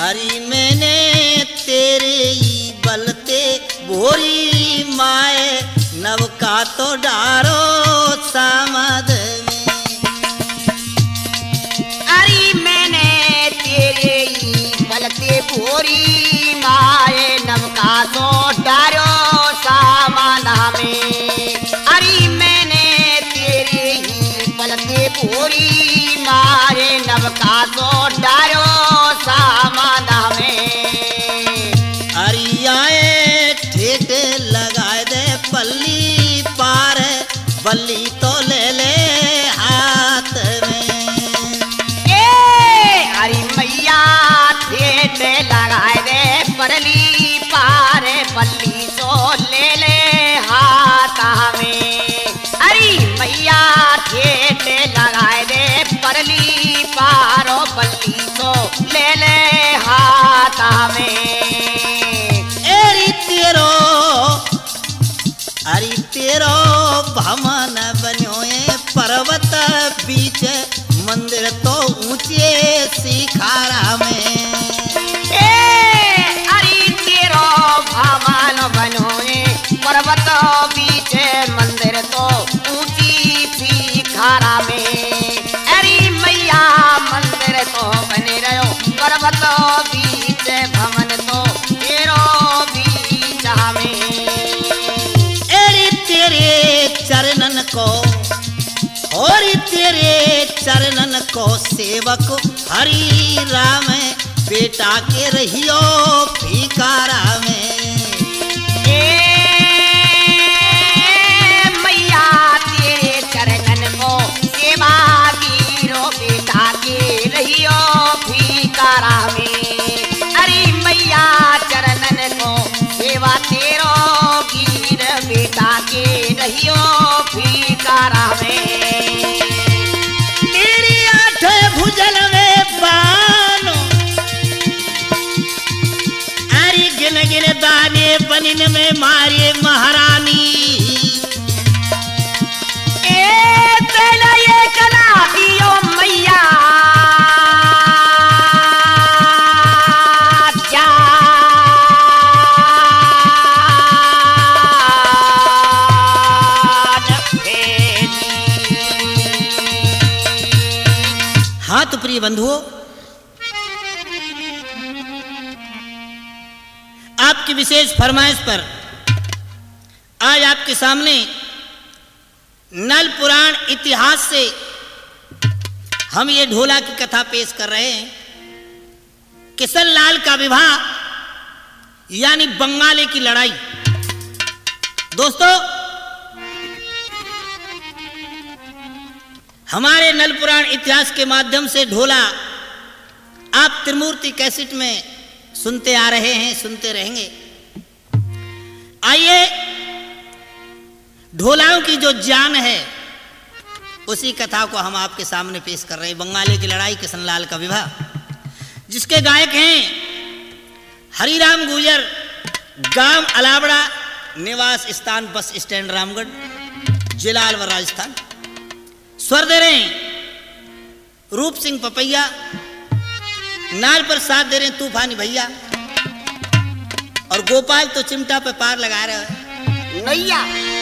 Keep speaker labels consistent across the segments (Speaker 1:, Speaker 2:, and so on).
Speaker 1: अरे मैंने तेरे ही बलते भोरी माए नवका तो डारो सामद में।
Speaker 2: अरे मैंने तेरे ही बलते भोरी माए नवका तो डारो सामद में। अरे मैंने तेरे ही बलते भोरी माए नवका तो डारो सामद में।
Speaker 1: अरियाए ठेठ लगाए दे पल्ली पार बल्ली तो ले ले हाथ में।
Speaker 2: अरे मैया ठेठ लगाए दे पल्ली पार बल्ली तो ले ले हाथ में। अरे मैया ठेठ लगाए दे पल्ली पारो बल्ली तो ले ले हाथ में।
Speaker 1: अरे तेरो भवन बन्योए पर्वत बीच मंदिर तो ऊंचे शिखारा में।
Speaker 2: अरे तेरो भवन बनोए पर्वत बीच मंदिर तो ऊंची शिखारा में। अरे मैया मंदिर तो बने रहो पर्वत बीच भवन तो तेरो बीच में।
Speaker 1: तेरे चरणन को और तेरे चरणन को सेवक हरि राम बेटा के रहियो भिखारा में।
Speaker 2: मैया तेरे चरणन को सेवा गिरो बेटा के रहियो भिखारा में। अरे मैया चरणन को सेवा तेरो गिर बेटा के रहियो भिखारा में।
Speaker 1: तेरी आठ भुजल में बानो अरे गिन गिन दाने बनिन में मारे महारानी।
Speaker 2: तेला ये कला दियो मैया
Speaker 1: तो प्रिय बंधुओं, आपकी विशेष फरमाइश पर आज आपके सामने नल पुराण इतिहास से हम ये ढोला की कथा पेश कर रहे हैं। किशन लाल का विवाह यानी बंगाली की लड़ाई। दोस्तों, हमारे नल पुराण इतिहास के माध्यम से ढोला आप त्रिमूर्ति कैसेट में सुनते आ रहे हैं, सुनते रहेंगे। आइए ढोलाओं की जो जान है उसी कथा को हम आपके सामने पेश कर रहे हैं। बंगाली की लड़ाई, किशन लाल का विवाह, जिसके गायक हैं हरिराम गुर्जर, गांव अलावड़ा, निवास स्थान बस स्टैंड रामगढ़, जिला अलवर राजस्थान। स्वर दे रहे हैं रूप सिंह पपैया, नाल पर साथ दे रहे हैं तूफानी भैया, और गोपाल तो चिमटा पे पार लगा रहे हैं
Speaker 2: नैया।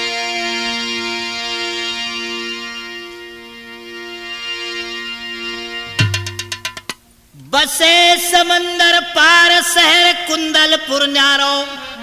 Speaker 1: बसे समंदर पार शहर कुंदलपुर न्यारो,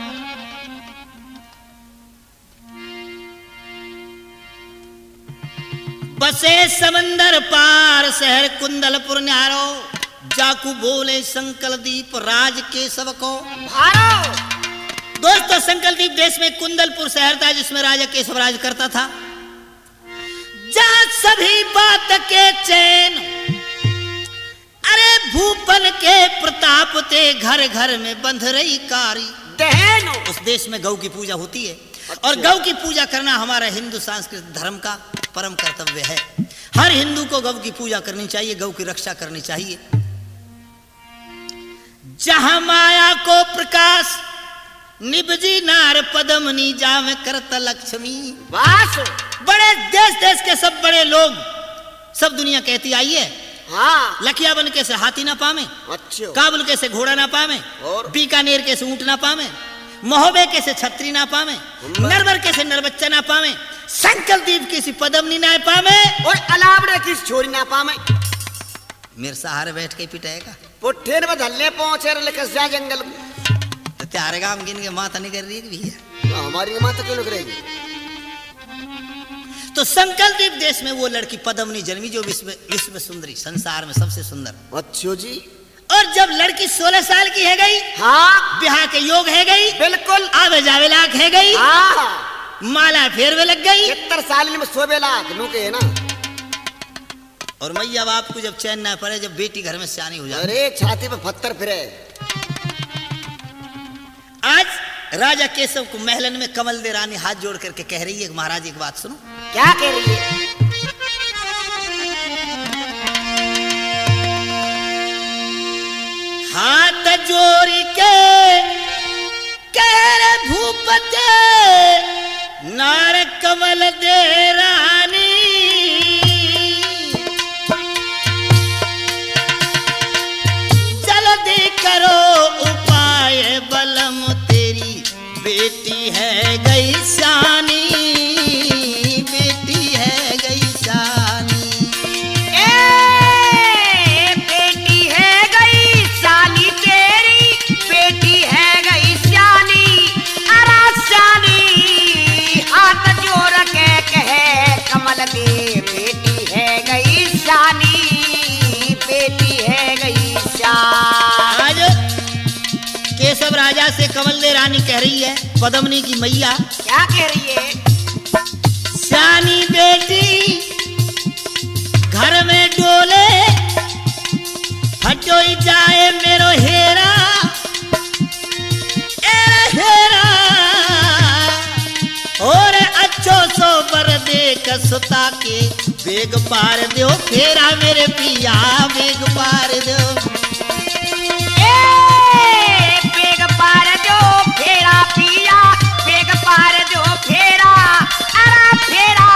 Speaker 1: बसे समंदर पार शहर कुंदलपुर न्यारो, जाकू बोले संकलदीप राज केशव को
Speaker 2: भारो।
Speaker 1: दोस्तों, संकलदीप देश में कुंदलपुर शहर था जिसमें राजा केशव राज करता था। जहां सभी बात के चैन, अरे भूपन के प्रताप ते घर घर में बंध रही कारी
Speaker 2: दहन।
Speaker 1: उस देश में गौ की पूजा होती है, और गौ की पूजा करना हमारा हिंदू सांस्कृतिक धर्म का परम कर्तव्य है। हर हिंदू को गौ की पूजा करनी चाहिए, गौ की रक्षा करनी चाहिए। जहां माया को प्रकाश निभजी नार पदमनी जावे करत लक्ष्मी।
Speaker 2: वास
Speaker 1: बड़े देश देश के सब बड़े लोग, सब दुनिया कहती आइए
Speaker 2: हाँ।
Speaker 1: लखिया बन के से हाथी ना पावे,
Speaker 2: अच्छा।
Speaker 1: काबुल के से घोड़ा ना पावे,
Speaker 2: और
Speaker 1: बीकानेर के से ऊंट ना पावे, महोबे के से छतरी ना पावे, नरवर के से नरबच्चा ना पावे, संकल द्वीप की सी पदमनी ना पावे,
Speaker 2: और अलावड़े की छोरी ना पावे।
Speaker 1: मेरे सहारे बैठ के पिटाएगा
Speaker 2: पुट्ठे में धल्ले पहुंचे लेकर जा जंगल में।
Speaker 1: तो त्यारे गांव गिन के माता नहीं कर रही है भैया।
Speaker 2: हमारी माता क्यों लग रही?
Speaker 1: तो संकल द्वीप देश में वो लड़की पद्मनी जन्मी जो विश्व सुंदरी, संसार में सबसे सुंदर।
Speaker 2: अच्छा जी।
Speaker 1: और जब लड़की 16 साल की है गई,
Speaker 2: हाँ
Speaker 1: ब्याह के योग है गई,
Speaker 2: बिल्कुल
Speaker 1: आवे जावे लाख है गई,
Speaker 2: हाँ।
Speaker 1: माला फेरवे लग गई,
Speaker 2: 70 साल में 100 लाख नु के है ना।
Speaker 1: और मैया बाप को जब चैन ना पड़े, जब बेटी घर में सियानी हो जाए,
Speaker 2: अरे छाती पे पत्थर फिरे।
Speaker 1: आज राजा केशव को महलन में कमल दे रानी हाथ जोड़ करके कह रही है, महाराज एक बात सुनो।
Speaker 2: क्या कह रही है?
Speaker 1: हाथ जोड़ के कह रहे भूपते नार कमल दे रानी, जल्दी करो उपाय बलम, तेरी बेटी है गई शानी, बेटी है गई शानी।
Speaker 2: बेटी है गई शानी, तेरी बेटी है गई शानी, अरा शानी। हाथ जोड़ के कहे कमल दे, बेटी है गई शानी, बेटी है गई शानी।
Speaker 1: आज केशव राजा से कमल दे रानी कह रही है, पद्मनी की मैया
Speaker 2: क्या कह रही है?
Speaker 1: शानी बेटी घर में डोले, हटो ही जाए मेरो हेरा, एरा हेरा, और अच्छो सो बर देख सुता के, बेग पार दो फेरा मेरे पिया, बेग पार दो।
Speaker 2: बेग पार दो फेरा पिया, बेग पार दो फेरा, अरा फेरा,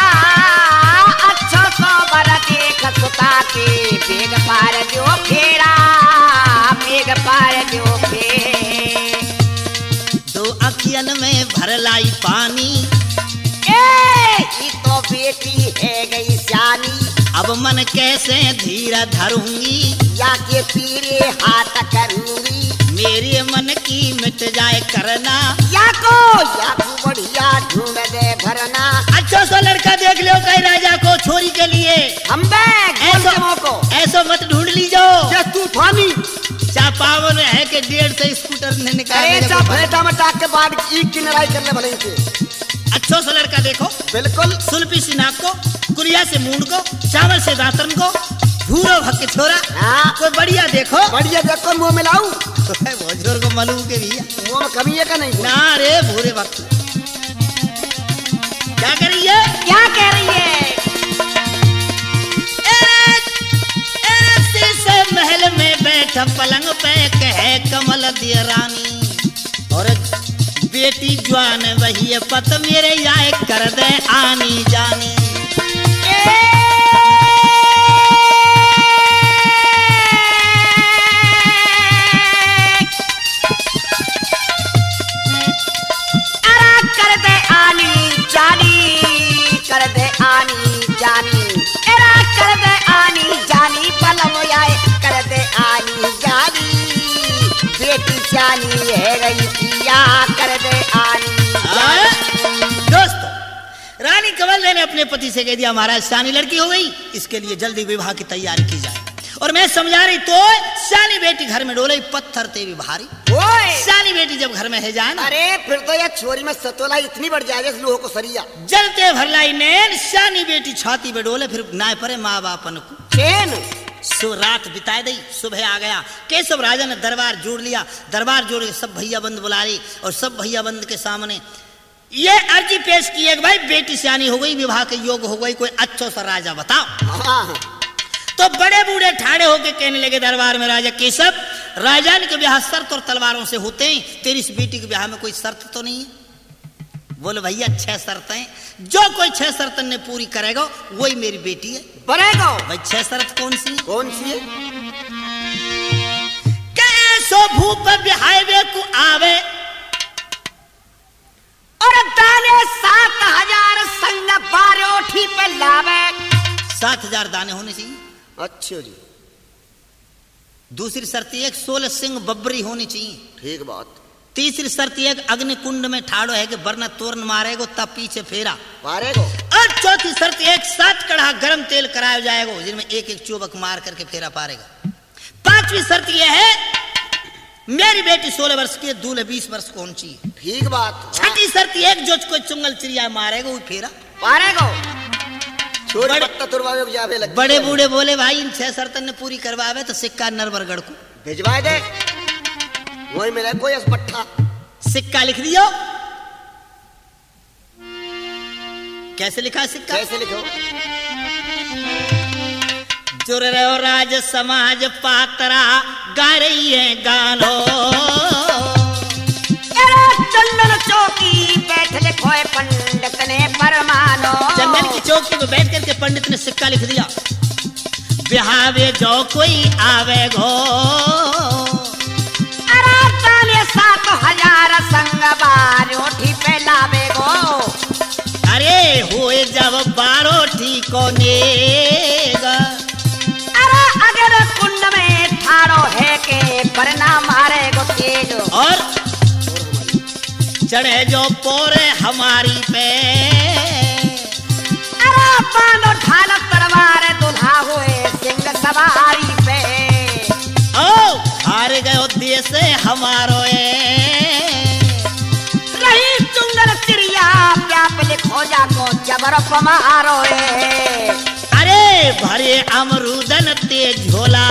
Speaker 2: अच्छा सो बर देख सुता के, बेग पार दो फेरा, बेग पार दो फेरा।
Speaker 1: दो अखियन में भर लाई पानी,
Speaker 2: ये तो बेटी है गई शानी,
Speaker 1: अब मन कैसे धीरा धरूंगी,
Speaker 2: या के पीरे हाथ करूंगी,
Speaker 1: मेरे मन की मिट जाए करना,
Speaker 2: या को बढ़िया ढूंढ दे भरना।
Speaker 1: अच्छा सा लड़का देख लो कई राजा को छोरी के लिए,
Speaker 2: हम को
Speaker 1: ऐसा मत ढूंढ लीजो,
Speaker 2: तूफानी
Speaker 1: चापावन है के 150 स्कूटर ने निकाले,
Speaker 2: में टाक के बाद ईद की लड़ाई कर ले भले से।
Speaker 1: अच्छा सा लड़का देखो,
Speaker 2: बिल्कुल
Speaker 1: सुल्पी सी नाक को, कुलिया से मूंड को, चावल से दातन को, भूरो भक्के छोरा,
Speaker 2: हाँ।
Speaker 1: कोई बढ़िया देखो,
Speaker 2: मुंह मिलाऊ
Speaker 1: तो है भोजपुर को मालूम के भैया
Speaker 2: मुंह में कमी है का नहीं?
Speaker 1: ना रे भूरे वक्त क्या कर रही है?
Speaker 2: क्या कह रही है?
Speaker 1: से महल में बैठ पलंग पे कहे कमल दिया रानी, और बेटी जवान वही पत मेरे आए कर दे आनी जानी।
Speaker 2: अरा कर दे आनी जानी, कर दे आनी जानी, अरा कर दे आनी जानी, बलम आए कर दे आनी जानी, बेटी जानी है गई पिया, कर दे आनी जानी।
Speaker 1: दोस्तों, रानी कमल ने अपने पति से कह दिया, महाराज शानी लड़की हो गई, इसके लिए जल्दी विवाह की तैयारी की जाए। और मैं समझा रही तो शानी बेटी घर में डोले, पत्थर ते भी भारी। शानी बेटी जब घर में है जाए ना,
Speaker 2: अरे फिर तो यह छोरी में सतोला इतनी बढ़ जाए लोहो को सरिया,
Speaker 1: जलते भरलाई नैन, शानी बेटी छाती पे डोले, फिर नाय परे माँ बापन को
Speaker 2: चैन।
Speaker 1: सो रात बिताए दी, सुबह आ गया। केशव राजा ने दरबार जोड़ लिया, दरबार जोड़ के सब भैया बंद बुला ली, और सब भैया बंद के सामने ये अर्जी पेश की है कि भाई बेटी सियानी हो गई, विवाह के योग हो गई, कोई अच्छा सा राजा बताओ। तो बड़े बूढ़े ठाड़े होके कहने लगे दरबार में, राजा केशव, राजान के ब्याह शर्त और तलवारों से होते हैं, तेरी इस बेटी के ब्याह में कोई शर्त तो नहीं है? बोले भैया 6 शर्तें, जो कोई 6 शर्तें ने पूरी करेगा वही मेरी बेटी है।
Speaker 2: बनेगा।
Speaker 1: भाई 6 शर्त कौन सी?
Speaker 2: कौन सी है?
Speaker 1: कैसो भूप बिहावे को आवे
Speaker 2: और दाने 7000 संग बारोठी पे लावे।
Speaker 1: 7000 दाने होने चाहिए।
Speaker 2: अच्छा जी।
Speaker 1: दूसरी शर्त एक 16 सिंह बब्बरी होनी चाहिए।
Speaker 2: ठीक बात।
Speaker 1: तीसरी शर्त एक अग्नि कुंड में ठाड़ो है कि वरना तोरण मारेगो तब पीछे फेरा
Speaker 2: मारेगो।
Speaker 1: और चौथी शर्त एक 7 कड़ा गर्म तेल कराया जाएगा जिनमें एक एक चोबक मार करके फेरा पारेगा। पांचवी शर्त यह है मेरी बेटी 16 वर्ष की, दूल्हे 20 वर्ष को होनी चाहिए।
Speaker 2: ठीक बात।
Speaker 1: छठी शर्त एक जो कोई चुंगल चिड़िया मारेगा वो फेरा
Speaker 2: पारेगो।
Speaker 1: बड़े बूढ़े बोले भाई इन 6 शर्तों ने पूरी करवावे तो सिक्का नरवरगढ़ को
Speaker 2: भिजवा दे। वही मेरा कोई असपट्टा
Speaker 1: सिक्का लिख दियो। कैसे लिखा सिक्का?
Speaker 2: कैसे लिखो?
Speaker 1: जुर रहो राज समाज पात्रा गा रही है गानो।
Speaker 2: चंदन चौकी बैठ लिखो पंडित ने परमानो।
Speaker 1: चंदन की चौकी पे बैठ करके पंडित ने सिक्का लिख दिया। बिहावे जो कोई आवे गो
Speaker 2: 7000 संग बारोठी पे लावे गो।
Speaker 1: अरे हुए जब बारोठी को नेगा।
Speaker 2: अरे अगर कुंड में ठाड़ो है के वरना मारे गो तेज।
Speaker 1: और चढ़े जो पोरे हमारी पे।
Speaker 2: अरे बांधो ढाल तलवार दुल्हा हुए सिंह सवारी पे।
Speaker 1: ओ हार गयो देश हमारो
Speaker 2: रही चुंगल चिड़िया प्याप लिखो जाको जबर पमारो।
Speaker 1: अरे भरे अमरूदन तेज झोला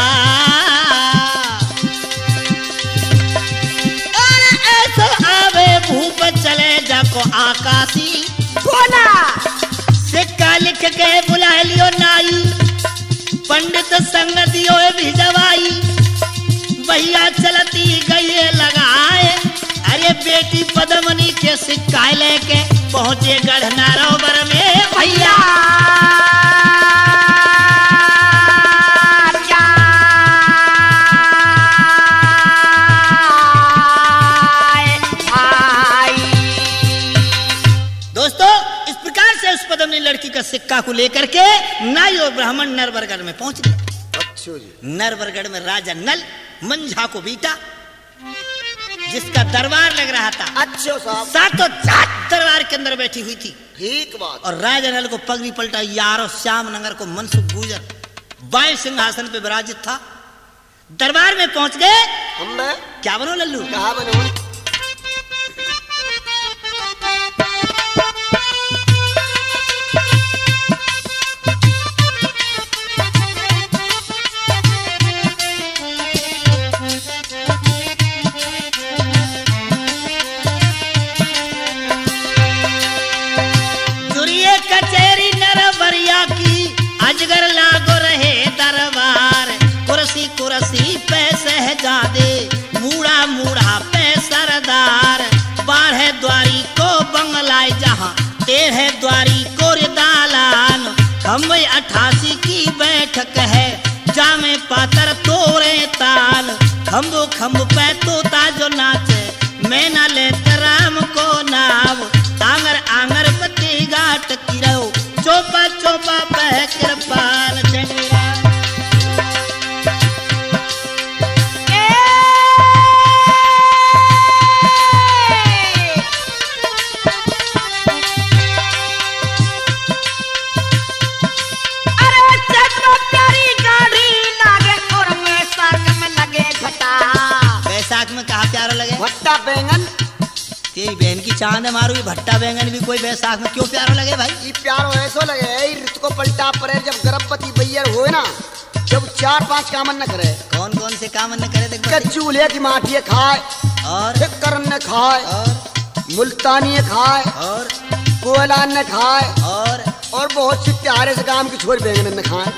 Speaker 1: और ऐसो आवे भूप चले जाको आकाशी
Speaker 2: बोला।
Speaker 1: सिक्का लिख के बुला लियो नाई पंडित संगतियों भिजवाई। भैया चलती गई लगाए। अरे बेटी पद्मनी के सिक्का लेके पहुंचे गढ़ नारोबर में। भैया दोस्तों इस प्रकार से उस पद्मनी लड़की का सिक्का को लेकर के नाई और ब्राह्मण नरवरगढ़ में पहुंच गए।
Speaker 2: अच्छा जी।
Speaker 1: नरवरगढ़ में राजा नल मंझा को बीता जिसका दरबार लग रहा था।
Speaker 2: अच्छा साहब।
Speaker 1: 7 जात दरबार के अंदर बैठी हुई थी।
Speaker 2: ठीक बात।
Speaker 1: और राजा नल को पगड़ी पलटा यारो श्याम नगर को मनसुख गुजर बाएं सिंहासन पे विराजित था। दरबार में पहुंच गए।
Speaker 2: हम
Speaker 1: क्या बनो लल्लू?
Speaker 2: कहा बनो?
Speaker 1: अजगर लागो रहे दरबार कुर्सी कुर्सी पे सहजादे मूड़ा मूड़ा पे सरदार। 12 द्वारी को बंगलाए जहाँ 13 द्वारी को दालान। खम्बे 88 की बैठक है जामे पातर तोरे ताल। खम्बो खम्ब पे तोता जो नाचे मैं न लेते राम को नाव। आंगर आंगर पति घाट की रहो चोपा चोपा पह कृपाल चंद्रा।
Speaker 2: अरे चंद्र प्यारी गाड़ी लागे और बैसाख में लगे घटा।
Speaker 1: बैसाख में कहा प्यारा लगे?
Speaker 2: भट्टा बैंगन।
Speaker 1: तेरी बहन की चांद है मारू। भट्टा बैंगन भी कोई बैसाख में क्यों प्यारा लगे भाई?
Speaker 2: ये प्यारो ऐसो लगे ऋतु को पलटा पड़े जब गर्भवती बैयर हुए ना जब 4-5 कामन न करे।
Speaker 1: कौन कौन से कामन न करे देख?
Speaker 2: चूल्हे की माटिया खाए
Speaker 1: और
Speaker 2: करण न खाए
Speaker 1: और
Speaker 2: मुल्तानी खाए
Speaker 1: और
Speaker 2: कोयला न खाए
Speaker 1: और
Speaker 2: बहुत से प्यारे से काम की छोड़ बैंगन न खाए।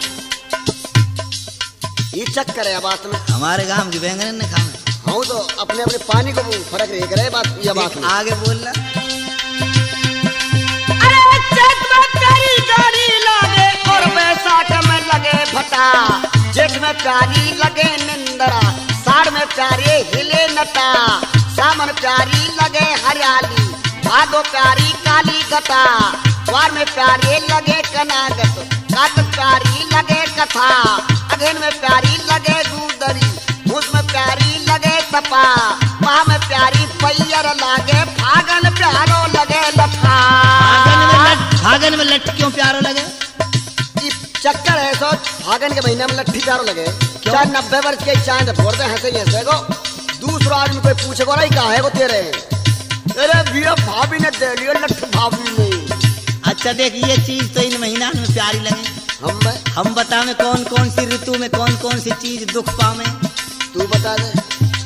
Speaker 2: ये चक्कर है बात में।
Speaker 1: हमारे गांव की बैंगन न खाए।
Speaker 2: हाँ तो अपने अपने पानी को फर्क नहीं करे बात। ये बात
Speaker 1: आगे बोलना।
Speaker 2: प्यारी गाड़ी लगे और बैसाख में लगे भटा, जेठ में प्यारी लगे निंदरा, साड़ में प्यारे हिले नटा, सामन प्यारी लगे हरियाली, भादो प्यारी काली गटा, द्वार में प्यारे लगे कनागत, काटक प्यारी लगे कथा, अगेन में प्यारी लगे दूदरी, भूस में प्यारी लगे सपा, माह में प्यारी पैयर लगे, फागन प्यारो लगे लखा।
Speaker 1: फागन में लठ क्यों प्यारो लगे?
Speaker 2: चक्कर है सो फागन के महीने में लट्ठी प्यारो लगे, चाहे 90 वर्ष के चाहे फोड़ते हंसे हंसे को, दूसरा आदमी कोई पूछे को नहीं कहा है को तेरे, अरे भैया भाभी ने दे लिया लट्ठी भाभी ने।
Speaker 1: अच्छा देख ये चीज तो इन महीना में प्यारी लगे, हम बता में कौन कौन सी ऋतु में कौन कौन सी चीज दुख पावे,
Speaker 2: तू बता दे।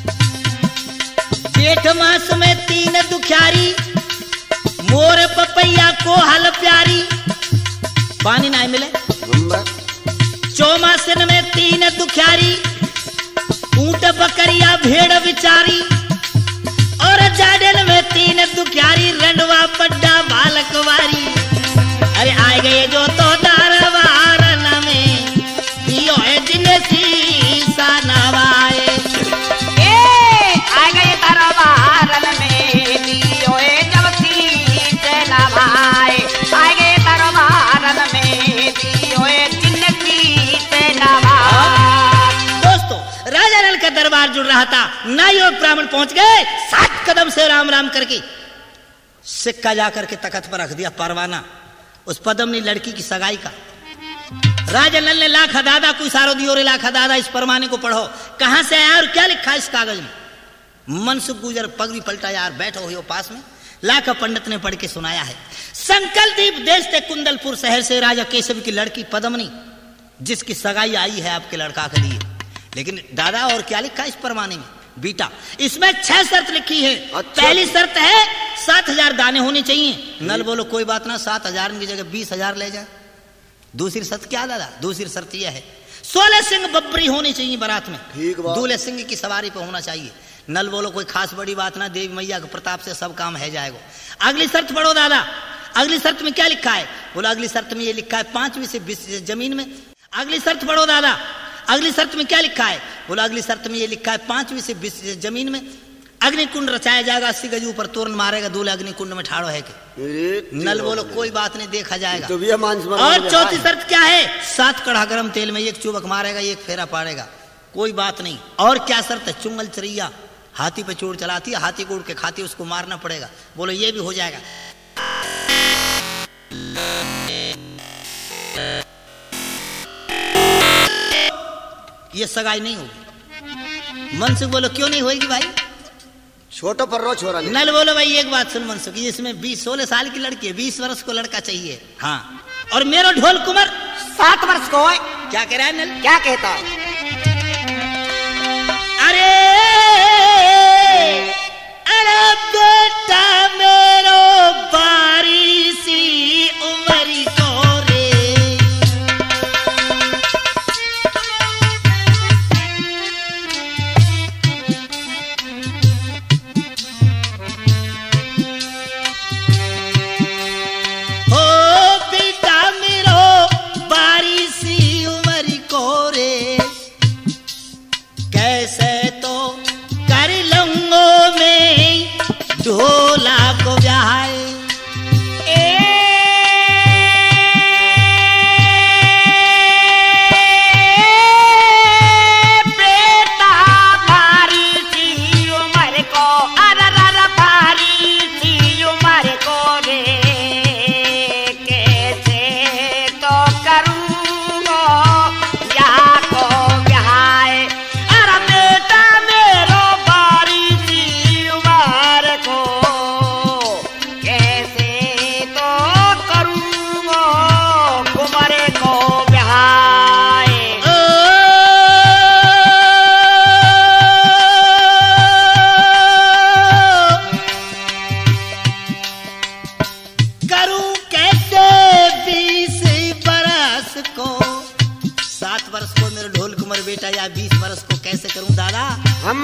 Speaker 1: जेठ मास में 3 दुखियारी, मोर पपैया को हल प्यारी, पानी ना मिले। चौमासन में 3 दुखियारी, ऊंट बकरिया भेड़ बिचारी, और जाडन में 3 दुखियारी, रंडवा पड्डा बालकवारी। अरे आए गए जो तो दरबारन में, दियो है जिनसी सनवाए,
Speaker 2: आ गए दरबारन में, दियो है जब सीत नवाए, आ गए दरबारन में, दियो है जिनसी नवाए।
Speaker 1: दोस्तों राजा नल का दरबार जुड़ रहा था, नायोग ब्राह्मण पहुंच गए, 7 कदम से राम राम करके सिक्का जाकर के तख्त पर रख दिया, परवाना उस पद्मनी लड़की की सगाई का। राजा नल ने लाखा दादा को इशारो दियो, रे लाखा दादा इस परवाने को पढ़ो, कहां से आया और क्या लिखा इस कागज में। मनसुख गुजर पगड़ी पलटा, यार बैठो हो पास में, लाखा पंडित ने पढ़ के सुनाया है। संकलदीप देश से कुंदलपुर शहर से राजा केशव की लड़की पद्मनी, जिसकी सगाई आई है आपके लड़का के लिए। लेकिन दादा और क्या लिखा इस परवाने में? बीटा इसमें 6 शर्त लिखी है।
Speaker 2: अच्छा।
Speaker 1: पहली शर्त है 7000 दाने होने चाहिए। नल बोलो कोई बात ना, 7000 की जगह 20000 ले जाए। दूसरी शर्त क्या दादा? दूसरी शर्त यह है 16 सिंह बब्बरी होनी चाहिए बारात में, दूल्हे सिंह की सवारी पे होना चाहिए। नल बोलो कोई खास बड़ी बात ना, देवी मैया के प्रताप से सब काम है जाएगा। अगली शर्त पढ़ो दादा, अगली शर्त में क्या लिखा है? बोला अगली शर्त में ये लिखा है 5वीं से 20 जमीन में। अगली शर्त पढ़ो दादा, अगली शर्त में क्या लिखा है? बोला अगली शर्त में ये लिखा है 5वीं से 20 जमीन में अग्निकुंड रचाया जाएगा, 80 गज ऊपर तोरण मारेगा, दूल्हा अग्निकुंड में ठाड़ो है के। नल बोलो कोई बात नहीं, देखा जाएगा।
Speaker 2: तो भी
Speaker 1: और चौथी शर्त क्या है? 7 कड़ा गरम तेल में 1 चुबक मारेगा, 1 फेरा पाड़ेगा, कोई बात नहीं। और क्या शर्त है? चुंगल चरैया हाथी पे चोर चलाती है, हाथी को उड़ के खाती है, उसको मारना पड़ेगा। बोलो ये भी हो जाएगा। ये सगाई नहीं होगी। मनसुख बोलो क्यों नहीं होगी भाई?
Speaker 2: छोटो पर रो छोरा नहीं।
Speaker 1: नल बोलो भाई एक बात सुन मनसुख, इसमें 16 साल की लड़की है, 20 वर्ष को लड़का चाहिए। हाँ, और मेरा ढोल कुमार
Speaker 2: 7 वर्ष को है।
Speaker 1: क्या कह रहा है नल?
Speaker 2: क्या कहता है?
Speaker 1: अरे अरे बेटा मेरो बारी सी उमरी को रे, हो बेटा मेरो बारी सी उमरी को रे, कैसे तो कर लूंगो मैं ढोला को ब्याह।
Speaker 2: बेटा भारी सी उम्र को, अरे भारी सी उम्र को रे, कैसे तो करूँगो या को ब्याह। अरे बेटा मेरो भारी सी उम्र को, कैसे तो करूँगो कुंवर को ब्याह।
Speaker 1: करूं कैसे 20 बरस को, 7 वर्ष को मेरे ढोल कुमार बेटा, या 20 वर्ष को कैसे करूं दादा?
Speaker 2: हम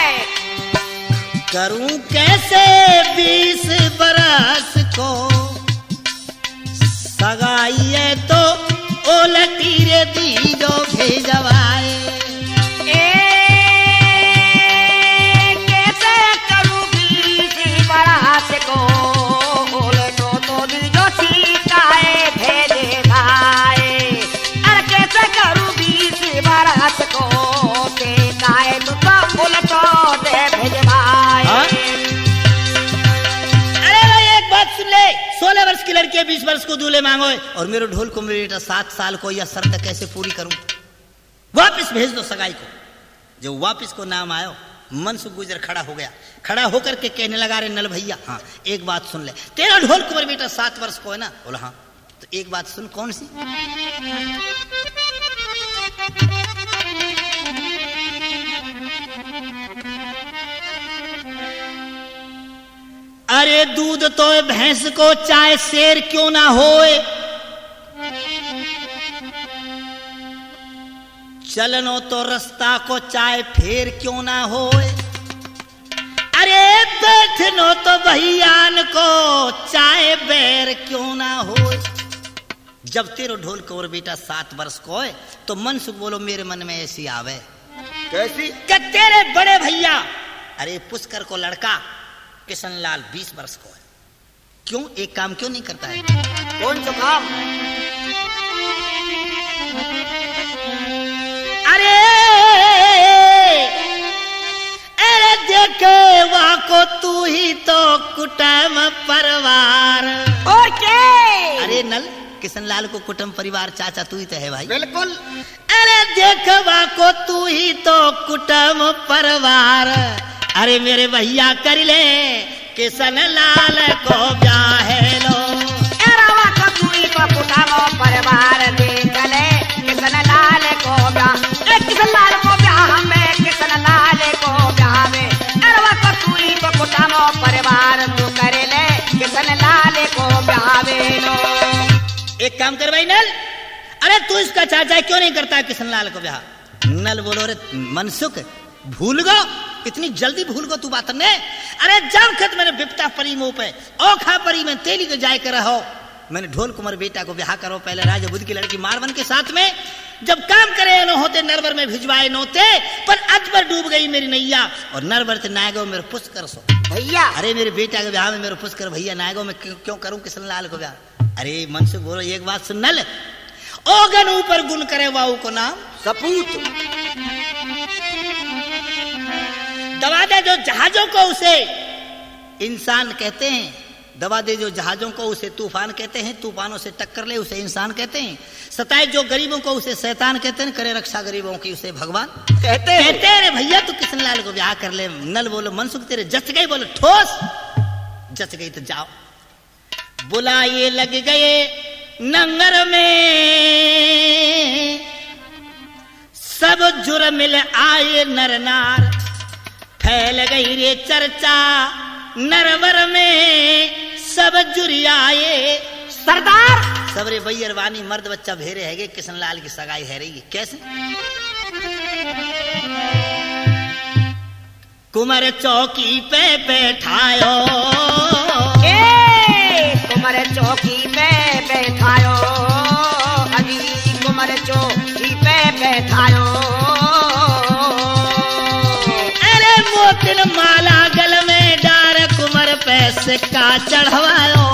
Speaker 1: करूं कैसे 20 बरस को, सगाई है तो ओलटी रे दी जो भेजवाए।
Speaker 2: कैसे करूँगी सी बारात को तो दी जो सीताए भेजे भाई। अरे कैसे करूँगी सी बारात को सीताए तो उलटो दे भेजे भाई।
Speaker 1: अरे एक बात सुन ले, 16 वर्ष की लड़की 20 वर्ष को दूल्हे मांगो और मेरे ढोल को मेरे बेटा 7 साल को, यह शर्त कैसे पूरी करूं? वापस भेज दो सगाई को। जब वापस को नाम आयो, मनसुख गुजर खड़ा हो गया। खड़ा होकर के कहने लगा, रे नल भैया, हाँ एक बात सुन ले, तेरा ढोल कुंवर बेटा 7 वर्ष को है ना? बोला हाँ। तो एक बात सुन, कौन सी? अरे दूध तो भैंस को चाहे शेर क्यों ना होए, चलनो तो रास्ता को चाहे फेर क्यों ना होए। अरे बैठनो तो भैयान को चाहे बैर क्यों ना होए। जब तेरो ढोल कुंवर बेटा 7 वर्ष को है तो मनसुख बोलो मेरे मन में ऐसी आवे।
Speaker 2: कैसी?
Speaker 1: कि तेरे बड़े भैया अरे पुष्कर को लड़का किशनलाल 20 वर्ष को है, क्यों एक काम क्यों नहीं करता है?
Speaker 2: कौन सा काम?
Speaker 1: अरे अरे देखे वहां को तू ही तो कुटुंब परिवार।
Speaker 2: और क्या?
Speaker 1: अरे नल, किशनलाल को कुटुंब परिवार चाचा तू ही तो है भाई।
Speaker 2: बिल्कुल।
Speaker 1: अरे देखवा को तू ही तो कुटुंब परिवार। अरे मेरे भैया कर ले किशनलाल को ब्याह लो।
Speaker 2: एरावा को तू ही तो कुटुंब परिवार देख ले किशनलाल को ब्याह। किशनलाल को ब्याह में, किशनलाल को ब्याह में। एरावा को तू ही तो कुटुंब परिवार तू कर ले किशनलाल को ब्याह लो।
Speaker 1: एक काम कर भाई नल, अरे तू इसका चाचा क्यों नहीं करता किशनलाल को ब्याह? नल बोलो, रे मनसुख भूल गो, इतनी जल्दी भूल गो तू बात ने? अरे जब खत मैंने बिपता परी मुंह पे औखा परी में तेली के जाय कर रहो, मैंने ढोल कुंवर बेटा को ब्याह करो पहले राजा बुद्ध की लड़की मारवन के साथ में। जब काम करे न होते नरवर में भिजवाए नोते, पर अज पर डूब गई मेरी नैया और नरवर ते नायगो मेरे पुष्कर सो
Speaker 2: भैया।
Speaker 1: अरे मेरे बेटा के ब्याह में मेरे पुष्कर भैया नायगो में क्यों करूं किशनलाल को ब्याह? अरे मनसुख बोलो एक बात सुन नल, ओगन ऊपर गुण करे वाऊ को नाम
Speaker 2: सपूत।
Speaker 1: दबा दे जो जहाजों को उसे इंसान कहते हैं, दबा दे जो जहाजों को उसे तूफान कहते हैं, तूफानों से टक्कर ले उसे इंसान कहते हैं, सताए जो गरीबों को उसे शैतान कहते हैं, करे रक्षा गरीबों की उसे भगवान कहते हैं। रे भैया तू किशनलाल को ब्याह कर ले। नल बोलो मनसुख तेरे जच गई? बोलो ठोस जच गई तो जाओ। बोला ये लग गए नंगर में सब जुर्मिल आए नर नार, फैल गई रे चर्चा नरवर में सब जुरियाए।
Speaker 2: सरदार
Speaker 1: सबरे बैयर वानी मर्द बच्चा भेरे है किशनलाल की सगाई है रही। कैसे? कुमार चौकी पे बैठायो,
Speaker 2: कुमार चौकी पे बैठायो, अभी कुमार चौकी पे बैठायो।
Speaker 1: अरे मोतिन माला गल में डार कुमार पे सिक्का चढ़वायो,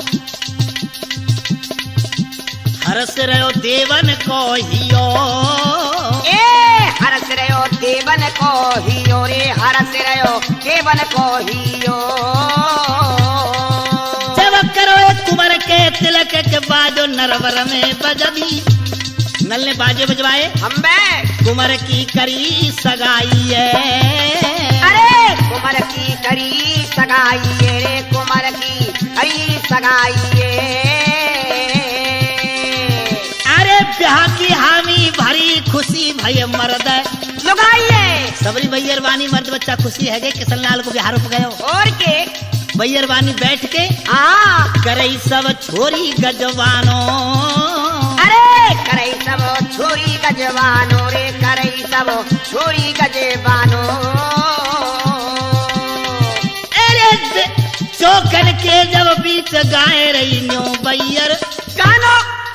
Speaker 1: हरस रहो देवन को हियो।
Speaker 2: हरस रहो देवन को हियो रे, हरस रहो देवन को हियो।
Speaker 1: करो कुमार के तिलक के बाजो नरवर में बजबी। नल ने बाजे बजवाए,
Speaker 2: हम
Speaker 1: कुमार की करी सगाई है।
Speaker 2: अरे कुमार की करी सगाई है रे, कुमार की करी सगाई है।
Speaker 1: अरे ब्याह की हामी भरी खुशी भय मर्द
Speaker 2: लुगाइए।
Speaker 1: सबरी बैयर वानी मर्द बच्चा खुशी है गे किशनलाल को बिहार रुप गयो।
Speaker 2: और के
Speaker 1: बैरवानी बैठ के करई सब छोरी गजवानो।
Speaker 2: अरे करई सब छोरी गजवानो रे, करई सब छोरी गजवानो।
Speaker 1: अरे चौकन के जब बीच गाए रही न्यो बैयर
Speaker 2: गानो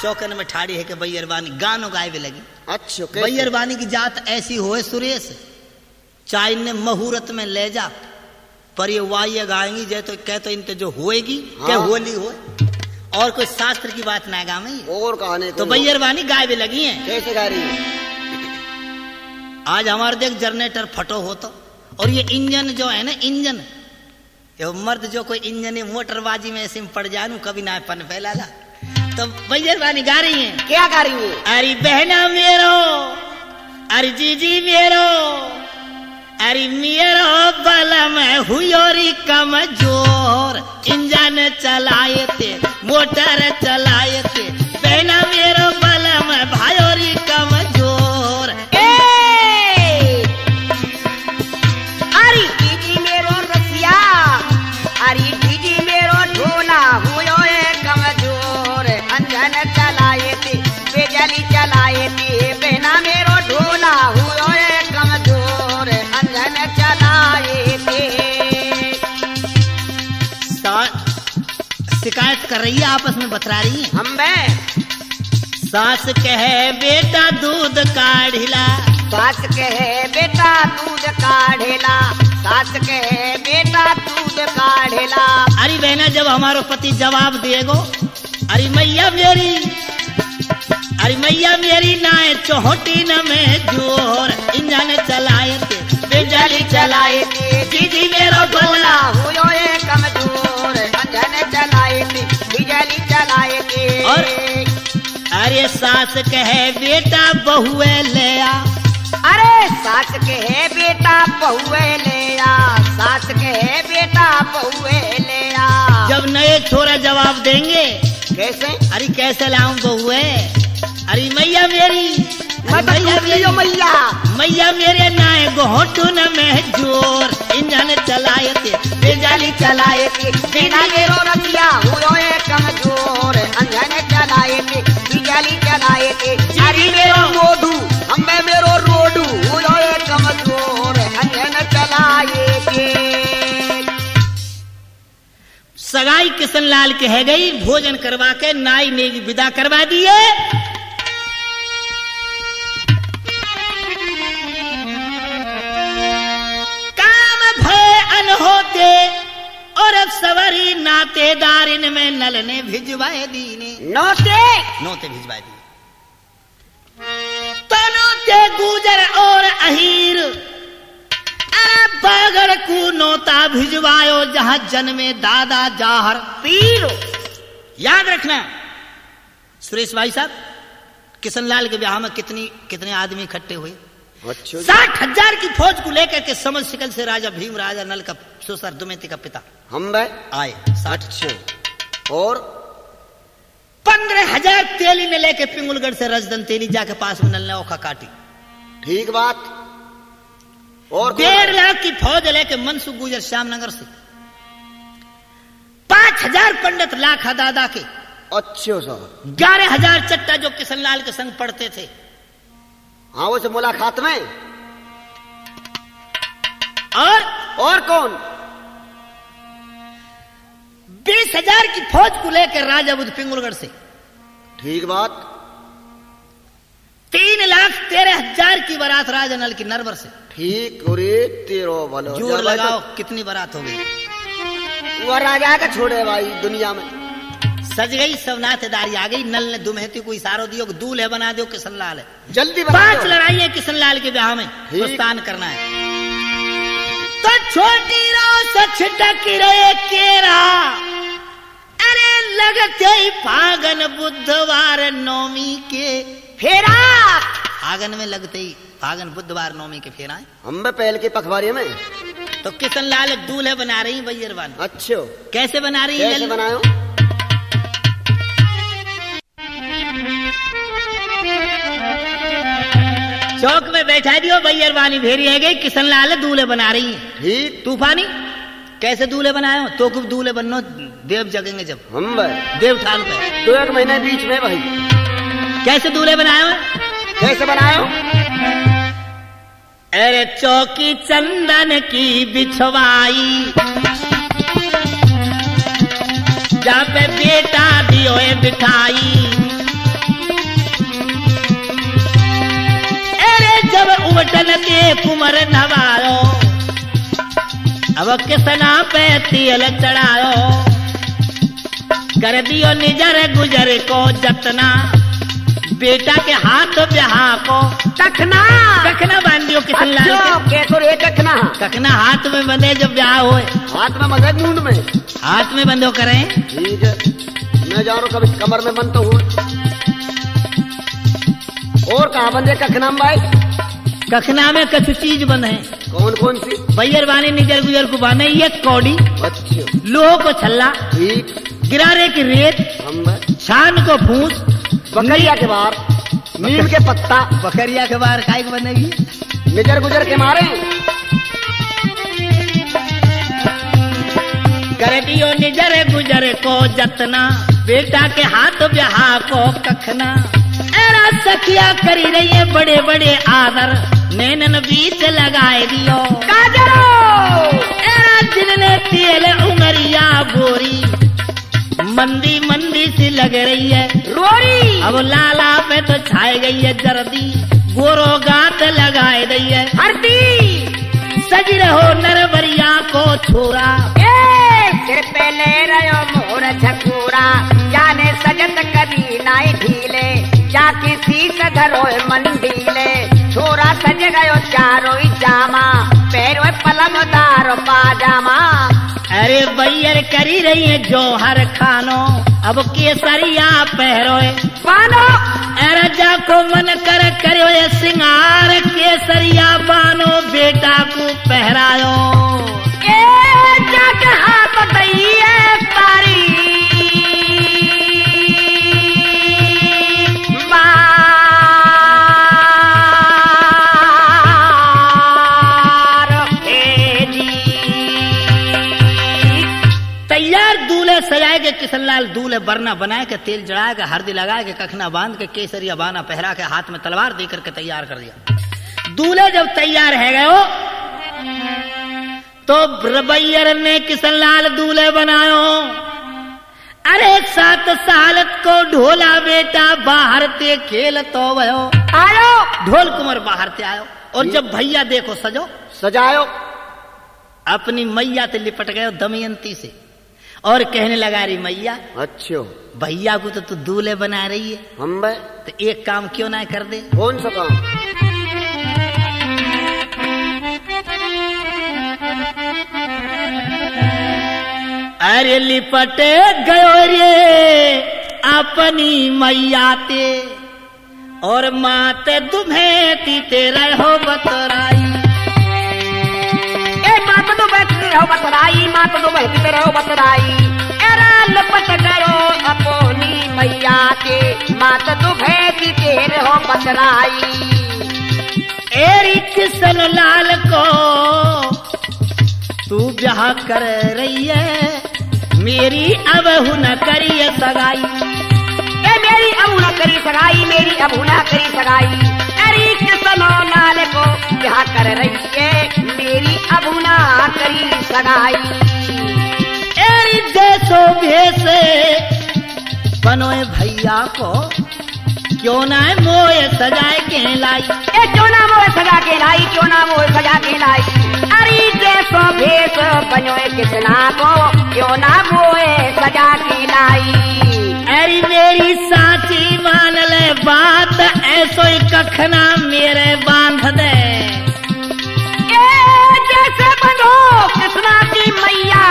Speaker 1: चौकन में ठाड़ी है कि बैरवानी गानों गायबे लगी।
Speaker 2: अच्छा कैसे?
Speaker 1: बैरवानी की जात ऐसी होए सुरेश, चाय ने मुहूर्त में ले जा पर ये वाह्य गाएंगी जय तो कह तो इनते जो होएगी क्या होली हो और कोई शास्त्र की बात ना गा में
Speaker 2: और कहानी
Speaker 1: तो बैरवानी गायबे लगी है।
Speaker 2: कैसे गा रही है?
Speaker 1: आज हमारे देख जनरेटर फटो हो तो और ये इंजन जो है ना इंजन ये मर्द जो कोई इंजन मोटरबाजी में ऐसे में पड़ जाए कभी ना पन फैला तो बैरवानी गा रही है।
Speaker 2: क्या गा रही है?
Speaker 1: अरे बहना मेरो, अरे जीजी मेरो, अरे मेरो बला में हुयोरी कमजोर, इंजन चलाए थे मोटर चलाए थे, बहना मेरो बला में भायोरी कमजोर।
Speaker 2: अरे दीदी मेरो रसिया, अरे दीदी मेरो ढोला हुयो कमजोर, इंजन चलाए थे बिजली चलाए थे, बहना मेरो ढोला हुयो कमजोर, इंजन चलाए थे।
Speaker 1: शिकायत कर रही है आपस में बतरा रही है।
Speaker 2: हम बे
Speaker 1: सास कहे बेटा दूध काढ़िला,
Speaker 2: सास कहे बेटा दूध काढ़ेला, सास कहे बेटा दूध काढ़ेला।
Speaker 1: अरे बहना जब हमारो पति जवाब देगो, अरे मैया मेरी, अरे मैया मेरी नाय चौहटी न में जोर, इंजन चलाए थे बिजली चलाए थे, दीदी मेरो बोला
Speaker 2: हुयो कमजोर, इंजन चलाए थे बिजली चलाए थे।
Speaker 1: और अरे सास कहे बेटा बहुए ले आ,
Speaker 2: अरे सास कहे बेटा बहुए ले आ, सास कहे बेटा बहुए ले आ।
Speaker 1: जब नए छोरा जवाब देंगे
Speaker 2: कैसे?
Speaker 1: अरे कैसे लाऊं बहुए, अरे मैया मेरी,
Speaker 2: मैया मैया
Speaker 1: मैया मेरे नाय गोहटू न में जोर, इंजन चलाए थे बिजली चलाए थे,
Speaker 2: बिना मेरो रसिया हुयो कमजोर, इंजन चलाए थे बिजली चलाए थे। अरे मेरो मोडू हमें मेरो रोडू हुयो कमजोर, इंजन चलाए थे।
Speaker 1: सगाई किशन लाल के है गई, भोजन करवा के नाई ने विदा करवा दिए। काम भय अनहोते और अब सवरी नातेदार इनमें नल ने भिजवाए दीने,
Speaker 2: नोते
Speaker 1: नोते भिजवाए दिए। तो नोते गुजर और अहीर, अरे बागड़ को नोता भिजवायो जहां जन्मे दादा जाहर पीर। याद रखना सुरेश भाई साहब, किशन लाल के ब्याह में कितने आदमी इकट्ठे हुए।
Speaker 2: अच्छा
Speaker 1: 60,000 की फौज को लेकर के समझ शिकल से राजा भीम राजा नल का ससुर दुमेती का पिता
Speaker 2: हम बे
Speaker 1: आए 60।
Speaker 2: और
Speaker 1: 15,000 तेली ने लेके पिंगुलगढ़ से रजदन तेली जाके पास में नल ने ओखा काटी।
Speaker 2: ठीक बात। और
Speaker 1: 1.5 लाख की फौज लेके मनसुख गुजर श्यामनगर से, 5,000 पंडित लाखा दादा के,
Speaker 2: अच्छे साहब
Speaker 1: 11,000 चट्टा जो किशन लाल के संग पढ़ते थे।
Speaker 2: हाँ वो से मुलाकात में।
Speaker 1: और
Speaker 2: कौन?
Speaker 1: 20,000 की फौज को लेकर राजा बुद्ध पिंगुलगढ़ से।
Speaker 2: ठीक बात।
Speaker 1: 3,13,000 की बारात राजा नल की नरवर से।
Speaker 2: ठीक। अरे तेरो भलो
Speaker 1: जोर लगाओ कितनी बारात हो गई।
Speaker 2: वो राजा का छोड़े भाई दुनिया में।
Speaker 1: सज गई सब नातेदारी आ गई। नल ने दुमहती को इशारो दियो कि दूल्हे बना दो किशन लाल है।
Speaker 2: जल्दी
Speaker 1: 5 लड़ाइयां किशन लाल के ब्याह में प्रस्थान करना है। तो छोटी रो सछटक रे केरा, अरे लगते ही फागन बुधवार नौमी के
Speaker 2: फेरा।
Speaker 1: फागन में लगते ही फागन बुधवार नौमी के फेरा है।
Speaker 2: हम पहल के पखवाड़े में
Speaker 1: तो किशन लाल दूल्हे बना रही बैरवानी।
Speaker 2: अच्छो
Speaker 1: कैसे बना रही है?
Speaker 2: कैसे बनायो?
Speaker 1: चौक में बैठा दियो बैरवानी भेरी है गई, किशन लाल दूल्हे बना रही है।
Speaker 2: ठीक।
Speaker 1: तूफानी कैसे दूल्हे बनाए? तो खूब दूल्हे बननो देव जगेंगे जब
Speaker 2: हम
Speaker 1: देव ठान पे
Speaker 2: 2 महीने बीच में भाई।
Speaker 1: कैसे दूल्हे बनाए?
Speaker 2: कैसे बनायो?
Speaker 1: अरे चौकी चंदन की बिछवाई, जहाँ पे बेटा दियो बिठाई, जब उबटन के कुमर नवायो, अब किसना पे तेल चढ़ायो, कर दियो निजर गुजर को जतना, बेटा के हाथ ब्याह को
Speaker 2: कखना
Speaker 1: कखना बांध दियो किसनलाल
Speaker 2: के कखना
Speaker 1: कखना हाथ में बंधे जब ब्याह होए,
Speaker 2: हाथ में बंधे मुंड में,
Speaker 1: हाथ में बंधो करें।
Speaker 2: ठीक है, मैं जा रहा हूँ, कभी कमर में बंधता हूँ। और कहाँ बंधे कखना भाई?
Speaker 1: कखना में कछु चीज बंधे।
Speaker 2: कौन कौन सी?
Speaker 1: बैयर बाने निजर गुजर को बाने, ये कौड़ी,
Speaker 2: अच्छा,
Speaker 1: लोहो को छल्ला,
Speaker 2: ठीक,
Speaker 1: गिरारे की रेत, छान को फूस,
Speaker 2: बकरिया के बार, नीम के पत्ता,
Speaker 1: बकरिया के बार काई बनेगी,
Speaker 2: निजर गुजर के मारे।
Speaker 1: कर दियो निजर गुजर को जतना, बेटा के हाथ ब्याह को कखना, एरा सखिया करी रही है बड़े बड़े आदर, नैनन बीच लगाए दियो
Speaker 2: काजरो,
Speaker 1: एरा जिनने तेल उंगरिया गोरी, मंदी मंदी सी लग रही है
Speaker 2: रोरी,
Speaker 1: अब लाला पे तो छाई गई है जर्दी, गोरो गात लगाए दी है
Speaker 2: हरदी,
Speaker 1: सज रहो नरवरिया को छोरा,
Speaker 2: सिर पे ले रहो मोर झकूरा, जाने सजत कभी नाई ढीले, जाके शीश धरो मंडीले, छोरा सज गयो चारो जामा, पैरो पलमदार पाजामा।
Speaker 1: अरे बैयर करी रही है जौहर खानो, अब केसरिया पहरो
Speaker 2: बानो,
Speaker 1: अरे जाको मन कर करो ये सिंगार, केसरिया बानो बेटा को पहरायो,
Speaker 2: जाके हाथ दइए तारी
Speaker 1: सजाए के किसनलाल दूल्हे बरना बनाए के तेल जड़ाए के हल्दी लगाए के कखना बांध के केसरिया बाना पहरा के हाथ में तलवार देकर के तैयार कर दिया। दूल्हे जब तैयार है गए हो तो रबैयर ने किसनलाल दूल्हे बनायो, अरे 7 साल को ढोला बेटा बाहर ते खेल तो भयो
Speaker 2: आयो,
Speaker 1: ढोल कुमार बाहर ते आयो, और जब भैया देखो सजो
Speaker 2: सजायो,
Speaker 1: अपनी मैया ते लिपट गए दमयंती से और कहने लगा रही मैया,
Speaker 2: अच्छा
Speaker 1: भैया को तो तू दूल्हे बना रही है,
Speaker 2: हम
Speaker 1: तो एक काम क्यों ना कर दे।
Speaker 2: कौन सा काम?
Speaker 1: अरे लिपटे गयो रे अपनी मैया ते, और माते तुम्हें तीते रहो बतराई,
Speaker 2: मात तो बैठती रहो बतराई, मात तो बैठती रहो बतराई, एरा लपट गयो अपनी मैया के, मात तो बैठती रहो बतराई।
Speaker 1: एरी किसन लाल को तू ब्याह कर रही है, मेरी अब न करी सगाई,
Speaker 2: मेरी अब न करी सगाई, मेरी अब न करी सगाई, एरी किसन लाल को ब्याह कर रही है, मेरी अब न करी सगाई।
Speaker 1: एरी जैसो भेसे बनोए भैया को, क्यों ना मोए सजाए के लाई,
Speaker 2: क्यों ना मोए सजा के लाई, क्यों ना मोए सजा के लाई, अरे जैसो भेस बनोए किसना को, क्यों ना मोए सजा के लाई।
Speaker 1: अरे मेरी साची मान ले बात, ऐसो ही कखना मेरे बांध दे,
Speaker 2: जैसे बंधो किसना की मैया,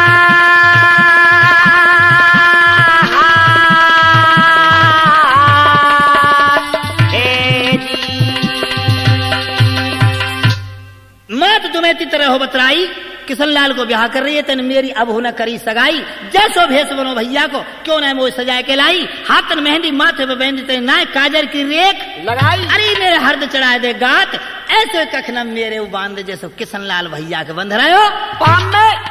Speaker 1: मैं तो तुम्हें इतनी तरह हो बतराई, किसनलाल को ब्याह कर रही है, तेन मेरी अब हो न करी सगाई, जैसो भेस बनो भैया को, क्यों ना मोह सजाए के लाई, हाथन मेहंदी माथे पे बहन तेरे ना काजर की रेख
Speaker 2: लगाई,
Speaker 1: अरे मेरे हर्द चढ़ाए दे गात, ऐसे कखना मेरे बांध जैसो किसनलाल भैया के बंध रहे हो
Speaker 2: पाम में।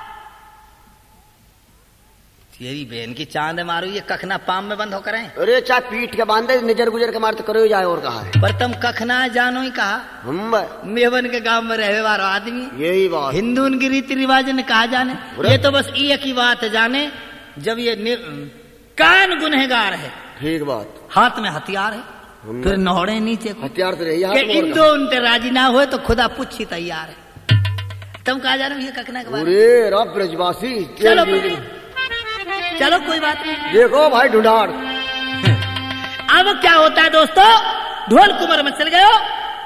Speaker 1: तेरी बहन की चांद मारू, ये कखना पाम में बंद होकर है।
Speaker 2: अरे चाहे पीठ के बांधे निजर गुजर के मारते करो जाए, और कहा है
Speaker 1: पर तुम कखना जानो ही कहा,
Speaker 2: हम
Speaker 1: मेवन के गांव में रहने वाला आदमी,
Speaker 2: यही बात
Speaker 1: हिंदू उनकी रीति रिवाज ने कहा जाने, ये तो बस एक ही बात जाने, जब ये कान गुनहगार है,
Speaker 2: ठीक बात,
Speaker 1: हाथ में हथियार है, फिर नौड़े नीचे को
Speaker 2: हथियार तो रही
Speaker 1: कि इन दो उनते राजी ना हुए तो खुदा पुच्छी तैयार है। तुम कहा जा रहे हो ये कखना के बारे में?
Speaker 2: अरे रब ब्रजवासी
Speaker 1: चलो चलो कोई बात नहीं।
Speaker 2: देखो भाई ढूंढाड़।
Speaker 1: अब क्या होता है दोस्तों, ढोल कुमर में चल गए।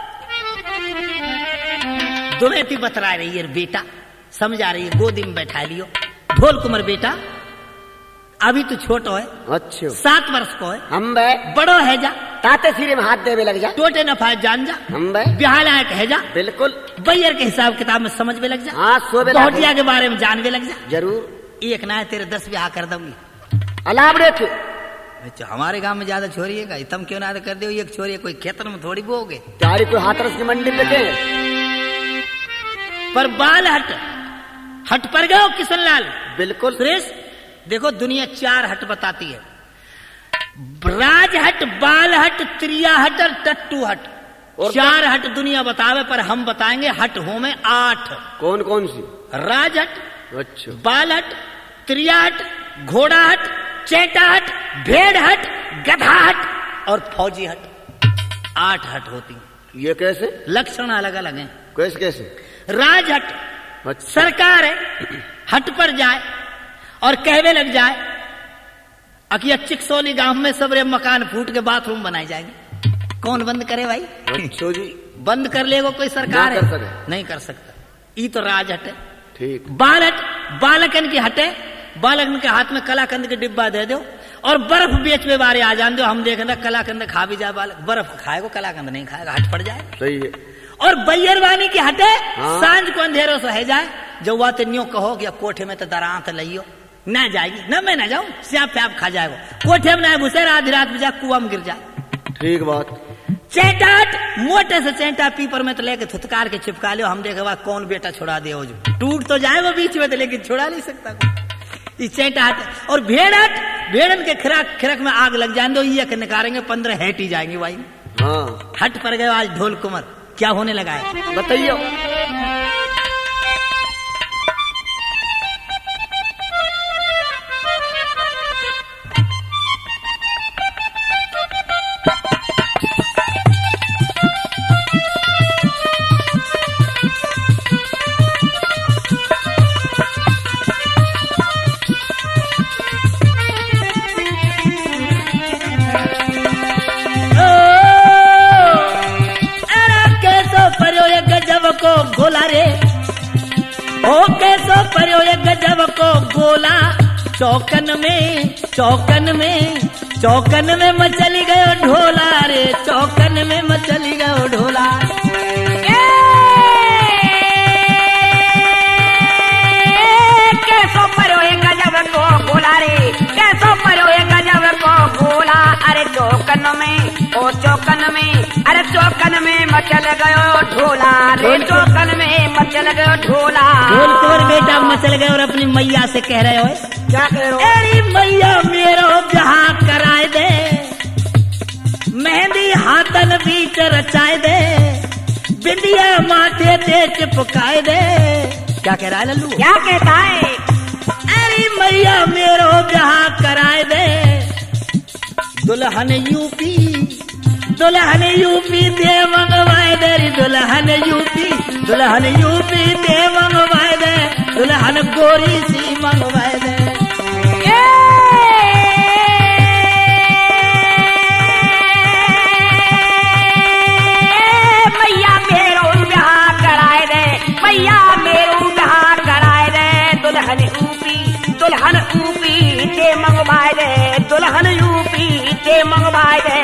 Speaker 1: दुमेती बतरा रही है बेटा, समझा रही है, गोदी में बैठा लियो। ढोल कुमर बेटा अभी तो छोटो है,
Speaker 2: अच्छा
Speaker 1: 7 वर्ष को है,
Speaker 2: हम बे
Speaker 1: बड़ो है जा,
Speaker 2: ताते सिरे में हाथ देवे लग जा,
Speaker 1: टोटे नफा जान जा,
Speaker 2: हम बे
Speaker 1: बिहार लायक है जा,
Speaker 2: बिल्कुल
Speaker 1: बैयर के हिसाब किताब में समझ में लग जा,
Speaker 2: हाँ सोबे
Speaker 1: बहुटिया के बारे में जानवे लग जा।
Speaker 2: जरूर
Speaker 1: एक ना है तेरे 10 ब्याह कर दूंगी।
Speaker 2: अलाप रे तू
Speaker 1: अच्छा हमारे गांव में ज्यादा छोरी है, तुम क्यों ना कर दो? एक छोरी कोई खेतर में थोड़ी बोगे,
Speaker 2: तारी कोई हाथरस की मंडी पे के
Speaker 1: पर बाल हट पर गए किशनलाल।
Speaker 2: बिल्कुल
Speaker 1: सुरेश देखो दुनिया 4 हट बताती है, राज हट, बाल हट, त्रिया हट और टट्टू हट। 4 हट दुनिया बतावे, पर हम बताएंगे हट हो में 8।
Speaker 2: कौन कौन सी?
Speaker 1: राज हट,
Speaker 2: अच्छा
Speaker 1: बाल हट, त्रिया हट, घोड़ा हट, चेटा हट, भेड़ हट, गधा हट और फौजी हट। 8 हट होती।
Speaker 2: ये कैसे?
Speaker 1: लक्षण अलग अलग हैं।
Speaker 2: कैसे कैसे?
Speaker 1: राज हट
Speaker 2: अच्छा
Speaker 1: सरकार है, हट पर जाए और कहवे लग जाए अकिया चिकसोली गांव में सबरे मकान फूट के बाथरूम बनाए जाएंगे, कौन बंद करे भाई?
Speaker 2: अच्छा जी
Speaker 1: बंद कर लेगा कोई सरकार
Speaker 2: ना
Speaker 1: है?
Speaker 2: कर सके।
Speaker 1: नहीं कर सकता। ये तो राज हट है।
Speaker 2: ठीक।
Speaker 1: बाल हट, बालकन की हटे, बालकन के हाथ में कलाकंद के डिब्बा दे दो और बर्फ बेचवे बारे आ जान दो, हम देखना कलाकंद खा भी जाए, बालक बर्फ खाएगा कलाकंद नहीं खाएगा, हट पड़ जाए।
Speaker 2: सही है।
Speaker 1: और बैयरवानी की हटे
Speaker 2: हाँ।
Speaker 1: सांझ को अंधेरों से है जाए, जब वह न्यू कहो कि कोठे में तो दरांत लियो ना जाएगी, ना मैं ना जाऊं, स्याप प्याप खा जाएगा, कोठे में ना घुसे, आधी रात में जा कुआं में गिर जाए।
Speaker 2: ठीक बात।
Speaker 1: चेटाट मोटे से चेटा पीपर में तो लेके थुतकार के चिपका लियो, हम देखे कौन बेटा छोड़ा दे, जो टूट तो जाए वो बीच में तो, लेकिन छोड़ा नहीं सकता ये चेटाट। और भेड़ट, भेड़न के खिरक में आग लग जाए दो, ये निकालेंगे 15 हेट ही जाएंगे भाई।
Speaker 2: हाँ
Speaker 1: हट पर गए आज ढोल कुमर, क्या होने लगा है
Speaker 2: बताइयो।
Speaker 1: को गोला रे ओ कैसो पर्यो ये गजब को गोला, चौकन में मचली गयो ढोला रे, चौकन में मचली गयो ढोला।
Speaker 2: कैसो पर्यो ये गजब को गोला रे, कैसो पर्यो ये गजब को गोला, अरे चौकन में, ओ चौकन में, अरे चौकन में मचल गयो ढोला रे, चौकन में मचल गयो ढोला।
Speaker 1: ढोल कुंवर बेटा मचल गए और अपनी मैया से कह रहे हो,
Speaker 2: क्या कह रहे हो?
Speaker 1: अरे मैया मेरो जहाँ कराए दे, मेहंदी हाथन बीच रचाए दे, बिंदिया माथे ते चिपकाए दे। क्या कह रहा है लल्लू?
Speaker 2: क्या कहता है?
Speaker 1: अरे मैया मेरो जहाँ कराए दे, दुल्हन यूपी दे मंगवाए दे, दुल्हन यूपी दे मंगवाए दे, दुल्हन गोरी सी मंगवाए दे।
Speaker 2: मैया मेरो ब्याह कराए दे, मैया मेरो ब्याह कराए दे, दुल्हन यूपी दे मंगवाए दे, दुल्हन यूपी दे मंगवाए दे।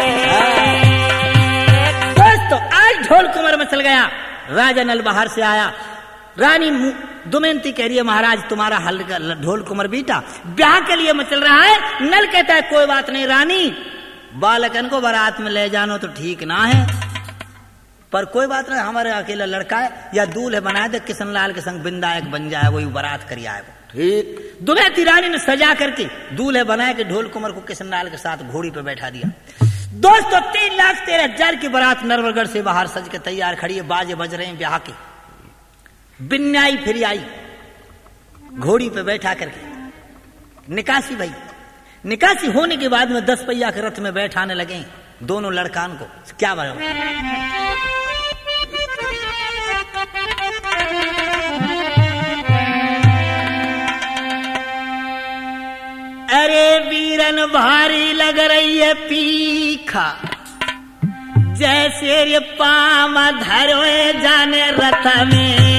Speaker 1: दोस्तों आज ढोल कुंवर में चल गया, राजा नल बाहर से आया, रानी दमयंती कह रही है महाराज तुम्हारा हल ढोल कुंवर बेटा ब्याह के लिए मचल रहा है। नल कहता है कोई बात नहीं रानी, बालकन को बारात में ले जानो तो ठीक ना है, पर कोई बात नहीं, हमारे अकेला लड़का है या दूल्हे बनाए दे, किशनलाल के संग बिंदायक बन जाए, वही बारात करिए आएगा।
Speaker 2: ठीक।
Speaker 1: दमयंती रानी ने सजा करके दूल्हे बनाए के ढोल कुंवर को किशनलाल के साथ घोड़ी पे बैठा दिया। दोस्तों 3,13,000 की बारात नरवरगढ़ से बाहर सज के तैयार खड़ी है, बाजे बज रहे हैं ब्याह के, बिन्याई फिर आई घोड़ी पे बैठा करके। निकासी भाई, निकासी होने के बाद में 10 पहिया के रथ में बैठाने लगे, दोनों लड़कान को क्या बताओ। अरे वीरन भारी लग रही है पीखा, जैसे ये पाम धरोए जाने रथ में।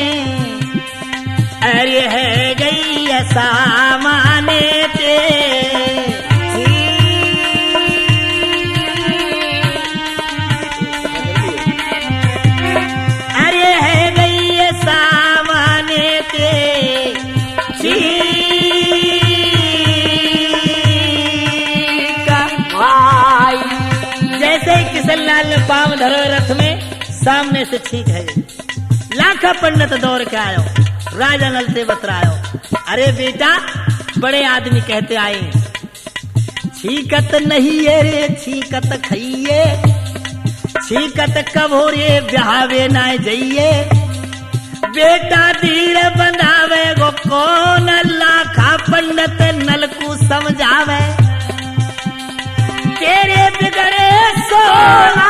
Speaker 1: अरे है गई सामाने ते, अरे है गई सामाने ते जैसे किशन लाल ने पाम धरो रथ में, सामने से छींक है गई। लाखा पंडित दौड़ के आयो, राजा नल से बतरायो। अरे बेटा बड़े आदमी कहते आए, छीकत नहीं है रे छीकत खइये, छीकत कब हो रे ब्याहवे ना जाइए। बेटा धीर बनावे गो कौन, लाखा पंडित नल को समझावे। तेरे बिगड़े सोना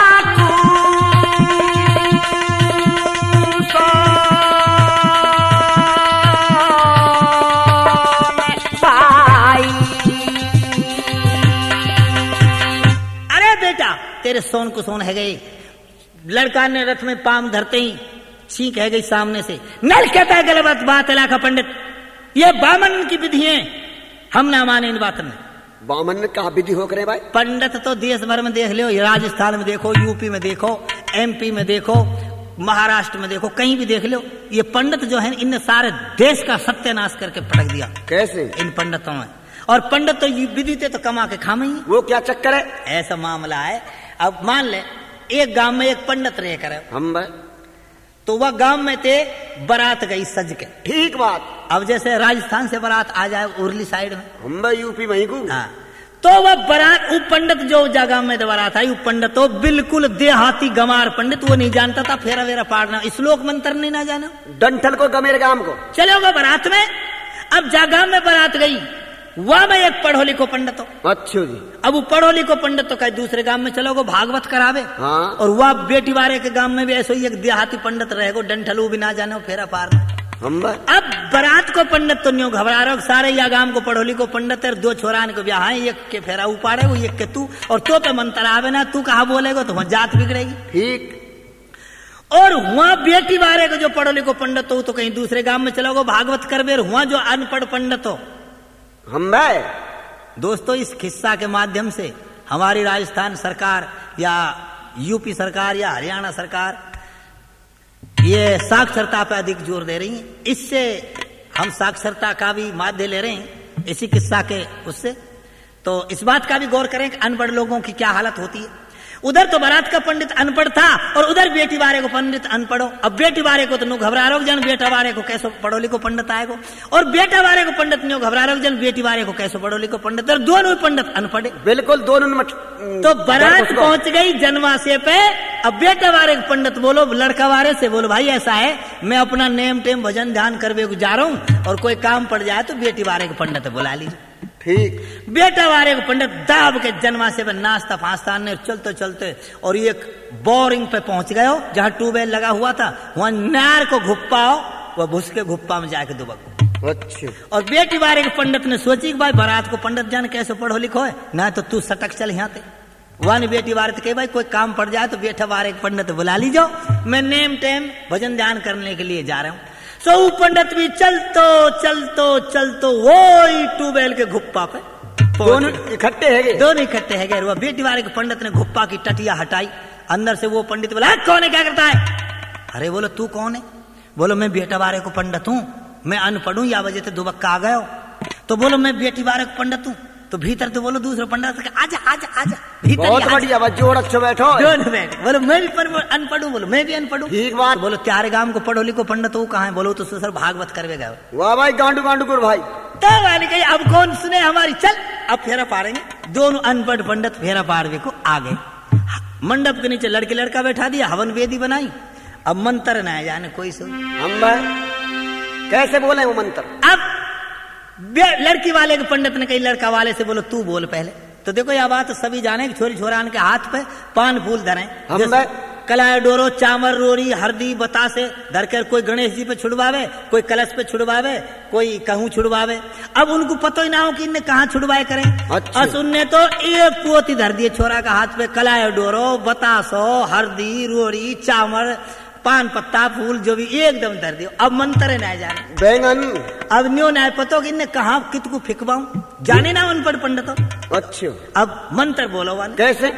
Speaker 1: तेरे सोन को सोन है गई। लड़का ने रथ में पाम धरते ही छींक है गई सामने से। नल कहता है गलत बात है लाखा पंडित, ये बामन की विधि है, हम ना माने इन बातों में।
Speaker 2: बामन ने कहा विधि हो करे भाई?
Speaker 1: पंडित तो देश भर में देख लो, राजस्थान में देखो, यूपी में देखो, एमपी में देखो, महाराष्ट्र में देखो, कहीं भी देख लो। ये पंडित जो है इनने सारे देश का सत्यानाश करके पटक दिया।
Speaker 2: कैसे?
Speaker 1: इन पंडितों में। और पंडित तो विधि थे तो कमा के खामे ही।
Speaker 2: वो क्या चक्कर है?
Speaker 1: ऐसा मामला है। अब मान ले एक गांव में एक पंडित रह कर
Speaker 2: हम
Speaker 1: तो वह गांव में थे, बारात गई सज के।
Speaker 2: ठीक बात।
Speaker 1: अब जैसे राजस्थान से बारात आ जाए उर्ली साइड में,
Speaker 2: हम यूपी वहीं को।
Speaker 1: हाँ, तो वह बारात वो पंडित जो जगह में बारात आई, वो पंडित तो बिल्कुल देहाती गमार पंडित, वो नहीं जानता था फेरा वेरा पाड़ना, श्लोक मंत्र नहीं ना जाना।
Speaker 2: डंठल को गमेर गांव को
Speaker 1: चलोगे बारात में। अब जगह में बारात गई, वह मैं एक पढ़ो लिखो पंडित हो।
Speaker 2: अच्छा जी।
Speaker 1: अब वो पढ़ो लिखो पंडित तो कहीं दूसरे गांव में चलोगे भागवत करावे।
Speaker 2: हाँ।
Speaker 1: और वह बेटी वाले के गांव में भी ऐसे ही एक देहाती पंडित रहेगो, डंठलू भी ना जाने फेरा पारना। अब बारात को पंडित तो न्यों घबरा रहो, सारे या गांव को पढ़ो लिखो पंडित है, दो छोरान को ब्याह है, एक के फेरा उपाड़े वो एक के तू, और तो पे मंत्र आवे ना, तू कहा बोलेगा तो वहां जात बिगड़ेगी।
Speaker 2: ठीक।
Speaker 1: और वहां बेटी वाले को जो पढ़ो लिखो पंडित हो तो कहीं दूसरे गांव में चलोगे भागवत करवे, वहां जो अनपढ़ पंडित हो।
Speaker 2: हम
Speaker 1: दोस्तों इस किस्सा के माध्यम से हमारी राजस्थान सरकार या यूपी सरकार या हरियाणा सरकार ये साक्षरता पर अधिक जोर दे रही है। इससे हम साक्षरता का भी माध्य ले रहे हैं इसी किस्सा के उससे। तो इस बात का भी गौर करें कि अनपढ़ लोगों की क्या हालत होती है। उधर तो बारात का पंडित अनपढ़ था और उधर बेटी वाले को पंडित अनपढ़ो। अब बेटी वाले को तो नो घबरा रहो जन बेटा वाले को कैसे पढ़ो लिखो पंडित आएगो, और बेटा वाले को पंडित नो घबरा रहो जन बेटी वाले को कैसे पढ़ो लिखो पंडित, और दोनों पंडित अनपढ़े।
Speaker 2: बिल्कुल दोनों।
Speaker 1: तो बारात पहुंच गई जनवासे पे। अब बेटा वाले को पंडित बोलो, लड़का वाले से बोलो भाई ऐसा है मैं अपना नेम टेम भजन ध्यान करवे को जा रहा हूँ, और कोई काम पड़ जाए तो बेटी वाले को पंडित बुला लीजिए।
Speaker 2: ठीक।
Speaker 1: बेटा वाले को पंडित दाब के जनवासे पे नाश्ता फास्ता ने चलते चलते और एक बोरिंग पे पहुंच गए, जहां ट्यूबवेल लगा हुआ था, वहां नार को घुप्पाओ, वह घुस के घुप्पा में जाके दुबक।
Speaker 2: अच्छा।
Speaker 1: और बेटी वाले के पंडित ने सोची कि भाई बारात को पंडित जान कैसे पढ़ो लिखो है ना, तो तू सटक चल यहाँ थे। वहां ने बेटी वाले कहे भाई कोई काम पड़ जाए तो बेटा वाले के पंडित बुला लीजो, मैं नेम टेम भजन ध्यान करने के लिए जा रहा हूँ। सो पंडित भी चलतो चलतो चलतो वो ट्यूबवेल के घुप्पा पे
Speaker 2: दोनों इकट्ठे है गए।
Speaker 1: दोनों इकट्ठे है गए। बेटी वाले के पंडित ने घुप्पा की टटिया हटाई, अंदर से वो पंडित बोला कौन है क्या करता है? अरे बोलो तू कौन है? बोलो मैं बेटा वाले को पंडित हूँ, मैं अनपढ़ हूँ या वजह से दुबक्का आ गया हो। तो बोलो मैं बेटी वाले को पंडित हूँ। तो भीतर तो बोलो दूसरे पंडित आजा आजा आजा भीतर।
Speaker 2: बहुत बढ़िया जोड़ अच्छो बैठो।
Speaker 1: बोलो मैं भी अनपढ़ हूँ, बोलो मैं भी अनपढ़ हूँ।
Speaker 2: ठीक बात।
Speaker 1: बोलो त्यारे गांव को पढ़ो लिखो पंडित हो कहाँ है? बोलो तो सर भागवत करवे गए।
Speaker 2: वाह भाई गांडू गांडू गुरु भाई।
Speaker 1: तो वाली कही अब कौन सुने हमारी, चल अब फेरा पारेंगे। दोनों अनपढ़ पंडित फेरा पारवे को आ गए। मंडप के नीचे लड़के लड़का बैठा दिया, हवन वेदी बनाई। अब मंत्र न जाने कोई सुन।
Speaker 2: हम कैसे बोले वो मंत्र?
Speaker 1: अब लड़की वाले के पंडित ने कही लड़का वाले से बोलो तू बोल पहले। तो देखो यह बात सभी जाने कि छोरी छोरान के हाथ पे पान फूल धरे,
Speaker 2: हम
Speaker 1: कलाय डोरो चामर रोरी हरदी बतासे धर कर कोई गणेश जी पे छुड़वावे, कोई कलश पे छुड़वावे, कोई कहूं छुड़वावे। अब उनको पता ही ना हो कि इन्हें कहाँ छुड़वाए करें।
Speaker 2: अच्छा।
Speaker 1: और उनने तो एक पोती धर दिए छोरा का हाथ पे, कलाय डोरो बतासो हरदी रोरी चामर पान पत्ता फूल जो भी एकदम धर दियो। अब मंत्र ना जाने
Speaker 2: बैंगन,
Speaker 1: अब न्यो ना पतो कि इन्हें कहाँ कित को फिकवाऊं, जाने ना उन पर पंडित।
Speaker 2: अच्छा
Speaker 1: अब मंत्र बोलो वाले
Speaker 2: कैसे?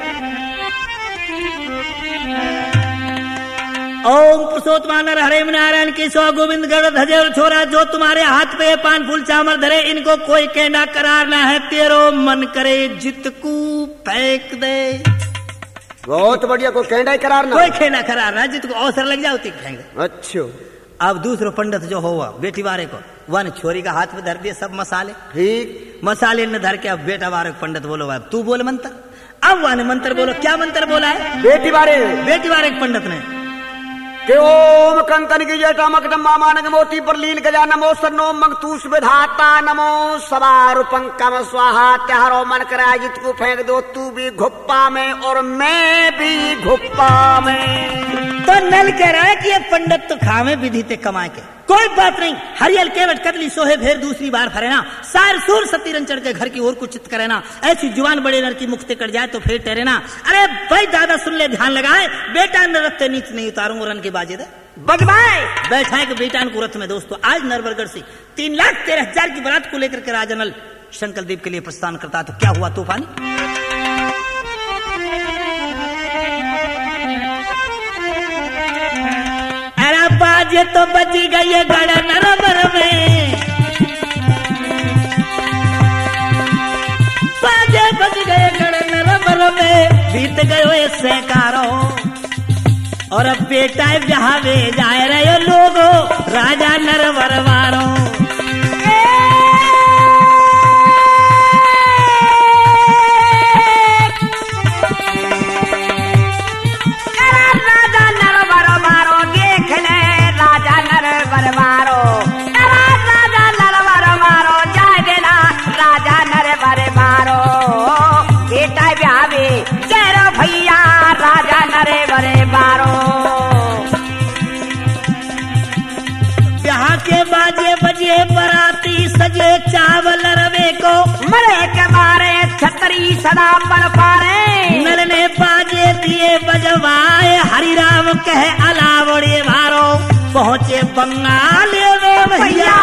Speaker 1: ओम पुरुषोत्तम नर हरे नारायण केशव गोविंद गरुड़ ध्वज और छोरा जो तुम्हारे हाथ पे पान फूल चामर धरे, इनको कोई कहना करार ना है, तेरो मन करे जितकू फेंक दे।
Speaker 2: बहुत बढ़िया, कोई कहना ही करार ना,
Speaker 1: कोई कहना करार ना, जितको अवसर लग जाओ तीक फेंक दे।
Speaker 2: अच्छा।
Speaker 1: अब दूसरो पंडित जो हुआ बेटी वारे को वन छोरी का हाथ में धर दिए सब मसाले,
Speaker 2: ठीक
Speaker 1: मसाले ने धर के अब बेटा वारे पंडित बोलो अब तू बोल मंत्र। अब वाने मंत्र बोलो, क्या मंत्र बोला है
Speaker 2: बेटी बारे
Speaker 1: पंडित ने
Speaker 2: के ओम कंकन की जटा मकटम मामानक मोती पर लीन गजा नमो सन्नो मंगतूष विधाता नमो सवारूपंकम स्वाहा। त्यारो मन करा जित को फेंक दो, तू भी घुप्पा में और मैं भी घुप्पा में।
Speaker 1: तो नल कह रहा है कि ये पंडित तो खावे विधि ते कमाए के, कोई बात नहीं, हरियल केवट कतली सोहे फिर दूसरी बार फरेना, सार सूर सतीरन चढ़ के घर की ओर कुचित करेना, ऐसी जुबान बड़े नर की मुक्ति कट जाए तो फिर टेरेना। अरे भाई दादा सुन ले ध्यान लगाए, बेटा नरत्ते नीच नहीं उतारूंगा रन के बाजे दे
Speaker 2: बजवाए
Speaker 1: बैठाए के बेटा को रथ में। दोस्तों आज नरवरगढ़ से 3,13,000 की बारात को लेकर के राजा नल शंकरदेव के लिए प्रस्थान करता, तो क्या हुआ तूफानी। अरे बाजे तो बजी गई गड़ा नरवर में, बाजे बज गए गड़ा नरवर में, बीत गए सैकारो और अब बेटा ब्याहे जाए रहे लोगो राजा नरवर वारो। बराती सजे चावल रवे को
Speaker 2: मरे के मारे छतरी सदा पर पारे।
Speaker 1: नल ने बाजे दिए बजवाए, हरि राम कहे अलावड़े भारो, पहुंचे बंगाल में भैया।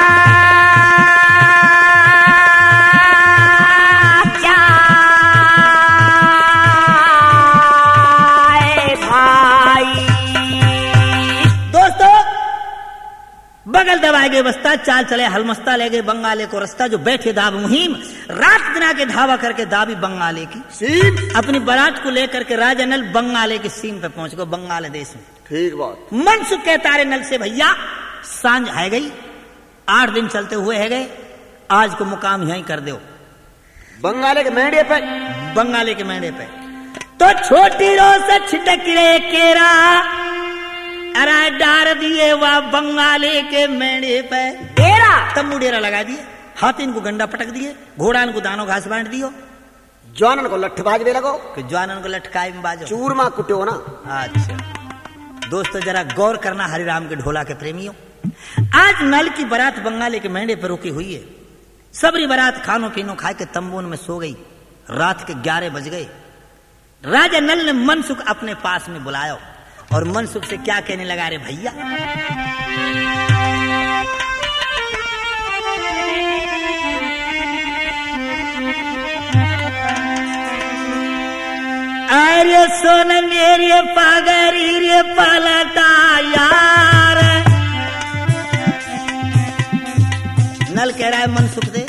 Speaker 1: बगल दबाए गए बस्ता, चाल चले हलमस्ता ले गए बंगाले को रास्ता, जो बैठे दाब मुहिम रात दिना के धावा करके दाबी बंगाले की सीम। अपनी बारात को लेकर के राजा नल बंगाले की सीम पे पहुंच गए, बंगाल देश में।
Speaker 2: ठीक बात।
Speaker 1: मनसुख कहता रे नल से भैया सांझ है गई, 8 दिन चलते हुए है गए, आज को मुकाम यहीं कर दो
Speaker 2: बंगाले के मेंढे पे।
Speaker 1: बंगाले के मेंढे पे तो छोटी रोस छिटकरे केरा, अरे डार दिए वह बंगाले के मेढ़े पे डेरा, तम्बू डेरा लगा दिए, हाथीन को गंडा पटक दिए, घोड़ान को दानो घास बांट दियो,
Speaker 2: जवानन को लठ बाजवे लगो
Speaker 1: कि जवानन को लटकाई में बाजो,
Speaker 2: चूरमा कुटो ना।
Speaker 1: अच्छा दोस्तों जरा गौर करना हरिराम के ढोला के प्रेमियों, आज नल की बारात बंगाले के मेढ़े पर रुकी हुई है। सबरी बारात खानो पीनो खाए के तंबून में सो गई, रात के 11 बज गए। राजा नल ने मनसुख अपने पास में बुलाया और मनसुख से क्या कहने लगा, रे भैया अरे सोन मेरे पागरी रे पलटा यार। नल कह रहा है मनसुख से,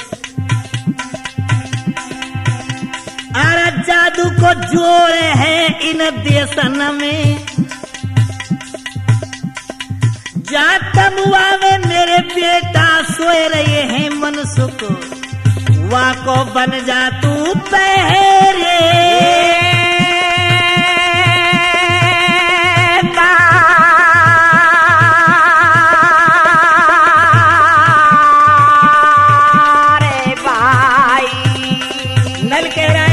Speaker 1: अरे जादू को जोर है इन देशन में, जातमुआ में मेरे बेटा सोए रहे हैं मनसुख, वा को बन जा तू पहरे। नल कह रहा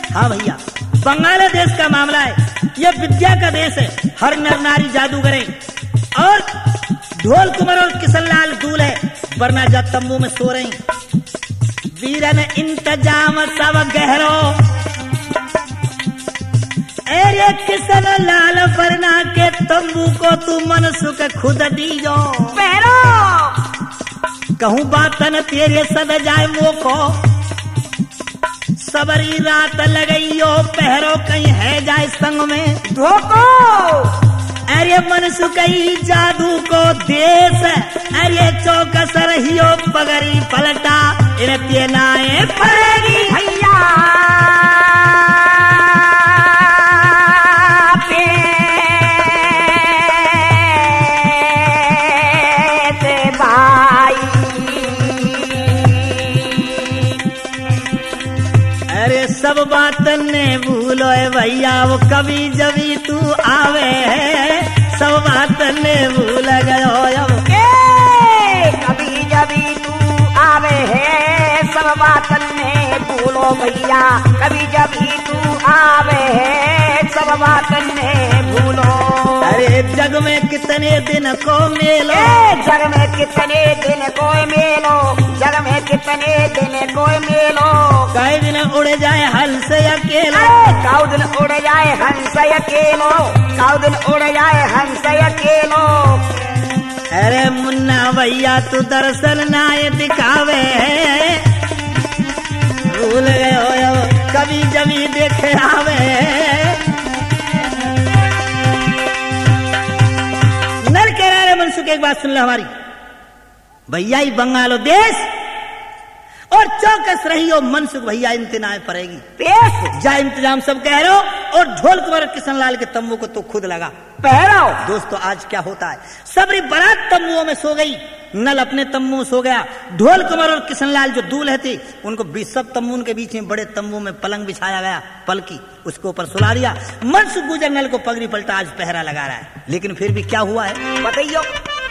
Speaker 1: हाँ भैया, बांग्लादेश का मामला है। ये विद्या का देश है, हर नर नारी जादूगर है और ढोल कुमार और किशनलाल दूल्हे वरना जब तंबू में सो रहे हैं। वीरन इंतजाम सब गहरो, अरे किशनलाल वरना के तंबू को तू मन सुख खुद दीजो।
Speaker 2: पहरो
Speaker 1: कहूँ बातन तेरे सद जाए मोको, सबरी रात लगइयो पहरो कहीं है जाए संग में
Speaker 2: धोको।
Speaker 1: अरे मन सुकई जादू को देश, अरे चौकस रहियो पगड़ी पलटा, इनते नाए पड़ेगी
Speaker 2: भैया
Speaker 1: सब बात ने भूलो है भैया, वो कभी जभी तू आवे है, सब बात ने भूल गयो।
Speaker 2: कभी जभी तू आवे है, सब बात ने भूलो भैया, कभी जभी तू आवे है, सब बात ने भूलो।
Speaker 1: अरे जग में कितने दिन को मेलो,
Speaker 2: जग में कितने दिन को मेलो, जग में कितने दिन को मेलो।
Speaker 1: कई दिन उड़ जाए हंस अकेलो,
Speaker 2: काउ दिन उड़ जाए हंस अकेलो, काउ दिन उड़ जाए हंस अकेलो।
Speaker 1: अरे मुन्ना भैया तू दर्शन नाय दिखावे, भूल गए हो कभी जभी देखे आवे। नर कह रहा है मनसुख, एक बात सुन लो हमारी भैया, ही बंगालो देश और चौकस रही हो मनसुख भैया, इंतजाम पड़ेगी
Speaker 2: पेश
Speaker 1: जा इंतजाम सब कह रहे हो। और ढोल कुमार किशनलाल के तंबू को तो खुद लगा
Speaker 2: पहराओ।
Speaker 1: दोस्तों आज क्या होता है, सबरी बारात तंबुओं में सो गई, नल अपने तंबू में सो गया, ढोल कुमार और किशनलाल जो दूल्हे थे उनको सब तंबू के बीच में बड़े तंबू में पलंग बिछाया गया, पलकी उसके ऊपर सुला दिया। मनसुख गुजर नल को पगड़ी पलटा आज पहरा लगा रहा है, लेकिन फिर भी क्या हुआ है
Speaker 2: बताइयो।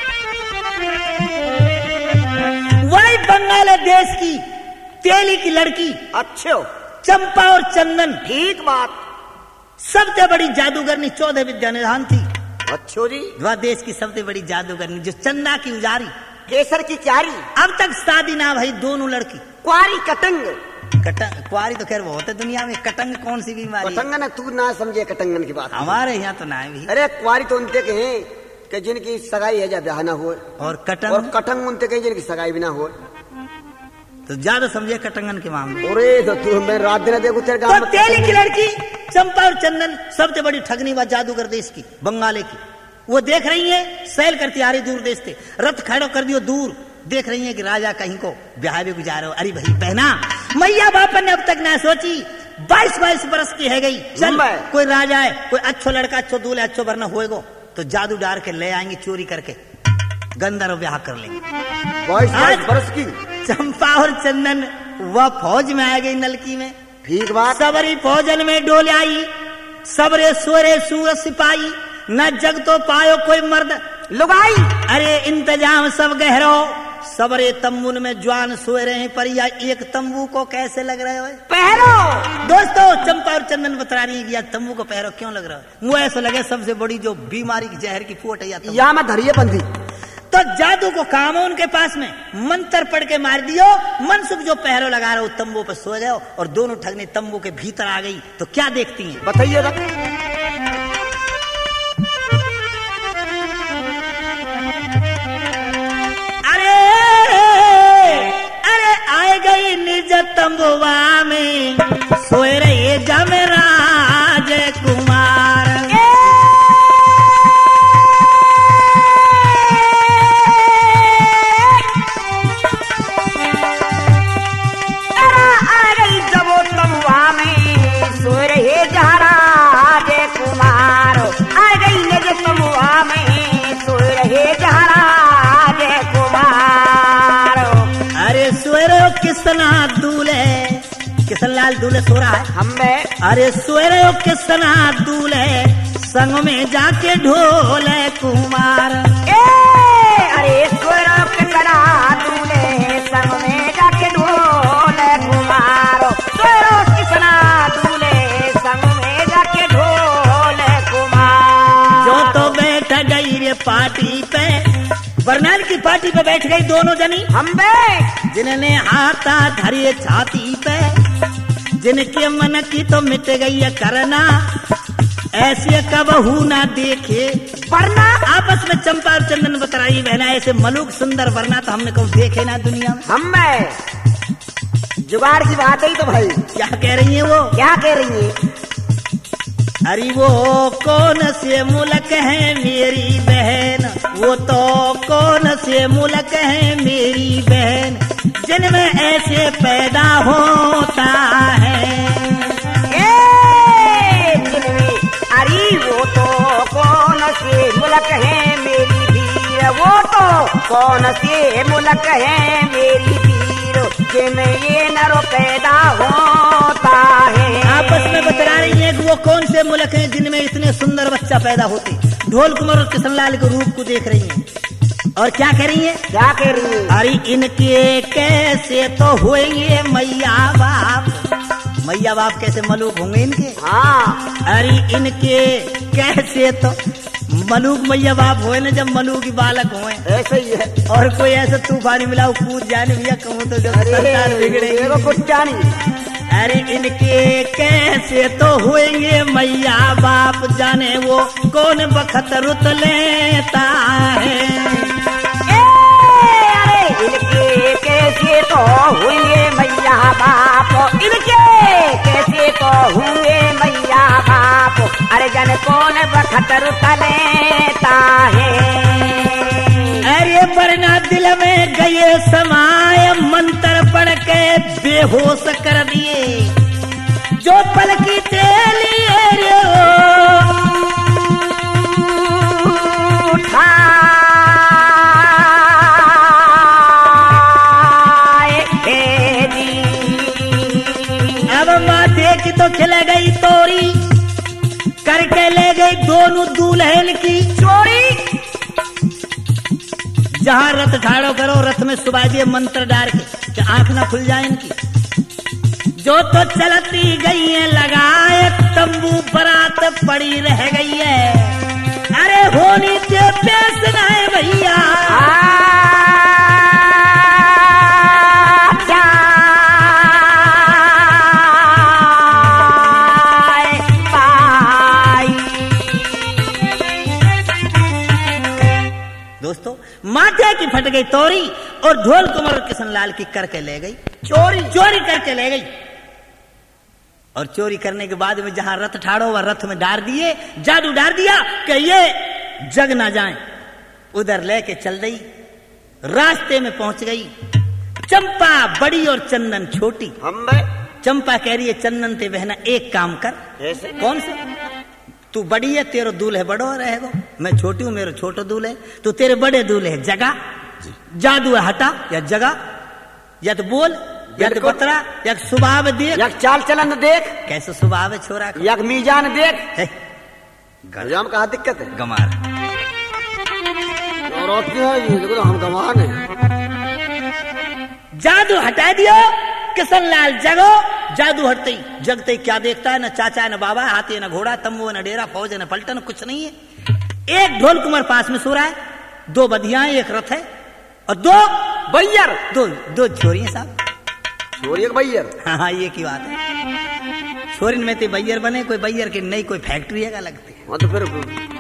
Speaker 1: वही बांग्लादेश की तेली की लड़की
Speaker 2: अच्छो
Speaker 1: चंपा और चंदन,
Speaker 2: ठीक बात,
Speaker 1: सबसे बड़ी जादूगरनी 14 विद्या निधान थी।
Speaker 2: अच्छो जी,
Speaker 1: वह देश की सबसे बड़ी जादूगरनी जो चंदा की उजारी,
Speaker 2: केसर की क्यारी,
Speaker 1: अब तक शादी ना भाई, दोनों लड़की
Speaker 2: क्वारी कटंग।
Speaker 1: कुआरी तो खैर बहुत है दुनिया में, कटंग कौन सी बीमारी?
Speaker 2: कटंगन तू ना समझे कटंगन की बात,
Speaker 1: हमारे यहाँ तो ना है भी।
Speaker 2: अरे क्वारी तो उनते के हैं कि जिनकी सगाई है जा ब्याह ना हो,
Speaker 1: और कटंग,
Speaker 2: और कटंग उनते के जिनकी सगाई भी ना हो,
Speaker 1: तो ज्यादा समझे कटंगन के मामले।
Speaker 2: अरे तो तू मैं रात दिन देखू तेरे गांव
Speaker 1: तो
Speaker 2: में
Speaker 1: तेली की लड़की चंपा और चंदन सबसे बड़ी ठगनी व जादूगर देश की, बंगाले की, वो देख रही है सैल करती आ रही दूर देश से, रथ खड़ो कर दियो दूर, देख रही है कि राजा कहीं को ब्याह भी गुजारो। अरे भाई बहना, मैया बापन ने अब तक ना सोची, 22 बरस की है गई, चल कोई राजा है, कोई अच्छो लड़का, अच्छो दूल्हा, अच्छो वरना होएगो तो जादू डार के ले आएंगे चोरी करके, गंदर ब्याह कर लेंगे।
Speaker 2: 22 बरस की
Speaker 1: चंपा और चंदन वह फौज में आ गई नलकी में,
Speaker 2: ठीक बात।
Speaker 1: सबरी फौजन में डोल आई, सबरे सोरे सूर सिपाही, न जग तो पायो कोई मर्द
Speaker 2: लुगाई।
Speaker 1: अरे इंतजाम सब गहरो, सबरे तंबू में जवान सोए रहे पर या एक तंबू को कैसे लग रहे हो
Speaker 2: पहरो।
Speaker 1: दोस्तों चंपा और चंदन बता रही है कि तंबू को पहरो क्यों लग रहा है, मुझे ऐसा लगे सबसे बड़ी जो बीमारी की जहर की पोट है
Speaker 2: या मैं धरिए बंदी।
Speaker 1: तो जादू को काम है उनके पास में, मंत्र पढ़ के मार दियो, मनसुख जो पहरो लगा रहे हो तंबू पर सो गए और दोनों ठगने तंबू के भीतर आ गई। तो क्या देखती हैं
Speaker 2: बताइए।
Speaker 1: अरे अरे आए गई निज तंबुआ में, सोए रहे जमराज कुमार। किसना दूल्हे, किशनलाल दूल्हे सो रहा है
Speaker 2: हमें।
Speaker 1: अरे सोए रहे हो किसना दूल्हे, संग में जाके ढोले कुमार।
Speaker 2: अरे सोए रहे हो किसना दूल्हे, संग में जाके ढोले कुमार। सोए रहे हो किसना दूल्हे,
Speaker 1: पार्टी पे, बरनाल की पार्टी पे बैठ गई दोनों जनी।
Speaker 2: हम बे
Speaker 1: जिन्होंने हाथा धरिए छाती पे, जिनके मन की तो मिट गई है करना, ऐसे कबहू ना देखे
Speaker 2: वरना।
Speaker 1: आपस में चंपा और चंदन बतराई बहना, ऐसे मलुक सुंदर वरना तो हमने कभी देखे ना दुनिया में।
Speaker 2: हम बे जुगाड़ की बात है तो भाई
Speaker 1: क्या कह रही है वो?
Speaker 2: क्या कह रही है?
Speaker 1: अरे वो कौन से मुल्क है मेरी बहन, वो तो कौन से मुल्क है मेरी बहन, जिनमें ऐसे पैदा होता है।
Speaker 2: जिनमें अरे वो तो कौन से मुल्क है मेरी भीड़, वो तो कौन से मुल्क है मेरी भीड़, जिनमें ये नर पैदा होता है।
Speaker 1: आपस में बता रही है कि वो कौन से मुल्क हैं जिनमें इतने सुंदर बच्चा पैदा होते। ढोल कुमार और किशनलाल के रूप को देख रही हैं और क्या कह रही है?
Speaker 2: क्या कह रही है?
Speaker 1: अरे इनके कैसे तो हुए मैया बाप, मैया बाप कैसे मलूक होंगे इनके?
Speaker 2: हाँ।
Speaker 1: अरे इनके कैसे तो मलूक मैया बाप हुए ना, जब मलूक की बालक हुए।
Speaker 2: ऐसे ही है।
Speaker 1: और कोई ऐसा तूफानी मिला कूद जाने भैया कहूँ तो जब सरकार बिगड़ेगी।
Speaker 2: कुछ जानी।
Speaker 1: अरे इनके कैसे तो हुए मैया बाप, जाने वो कौन बखत रुत लेता है।
Speaker 2: अरे इनके कैसे तो हुए मैया बाप, इनके कैसे तो हुए मैया बाप, अरे जाने कौन बखत रुत लेता है।
Speaker 1: अरे वरना दिल में गए समाय, मंत्र पढ़ के बेहोश कर दिए, जो पल की तेली अब माथे की तो खिल गई तोरी, करके ले गई दोनों दूल्हन की चोरी। जहां रथ ठाड़ो करो, रथ में सुबह दिए मंत्र डाल के कि आंख ना खुल जाए इनकी। जो तो चलती गई है लगाए तंबू, बरात पड़ी रह गई है। अरे होनी ते पेश ना है भैया, दोस्तों माथे की फट गई तोरी और ढोल कुमार और किशनलाल की करके ले गई चोरी। चोरी करके ले गई और चोरी करने के बाद में जहां रथ ठाड़ो वह रथ में डाल दिए, जादू डाल दिया कि ये जग ना जाए। उधर लेके चल गई, रास्ते में पहुंच गई चंपा बड़ी और चंदन छोटी।
Speaker 2: हम
Speaker 1: चंपा कह रही है चंदन ते बहना एक काम कर।
Speaker 2: ऐसे?
Speaker 1: कौन से? तू बड़ी है, तेरो दूल्हे बड़ो रहेगो, मैं छोटी हूं, मेरा छोटो दूल्हे। तू तेरे बड़े दूल्हे है जगा, जादू है हटा या जगा, या तो बोल या तो बतरा, या सुभाव देख,
Speaker 2: या चाल चलन देख,
Speaker 1: कैसे सुभाव है छोरा का,
Speaker 2: या मीजान देख।
Speaker 1: गजाम
Speaker 2: कहा दिक्कत है?
Speaker 1: गमार
Speaker 2: और देखो तो हम गमान है।
Speaker 1: जादू हटा दियो, किशनलाल जगो। जादू हटते ही जगते ही क्या देखता है? न चाचा है न बाबा, हाथी है न घोड़ा, तंबू है न डेरा, फौज है न पलटन, कुछ नहीं है। एक ढोल कुमार पास में सो रहा है, दो बधियां, एक रथ है और दो
Speaker 2: बैयर,
Speaker 1: दो छोरी है साहब।
Speaker 2: छोरी एक बैयर?
Speaker 1: हाँ ये की बात है। छोरी में तो बैयर बने, कोई बैयर की नहीं, कोई फैक्ट्री है लगती है।
Speaker 2: तो फिर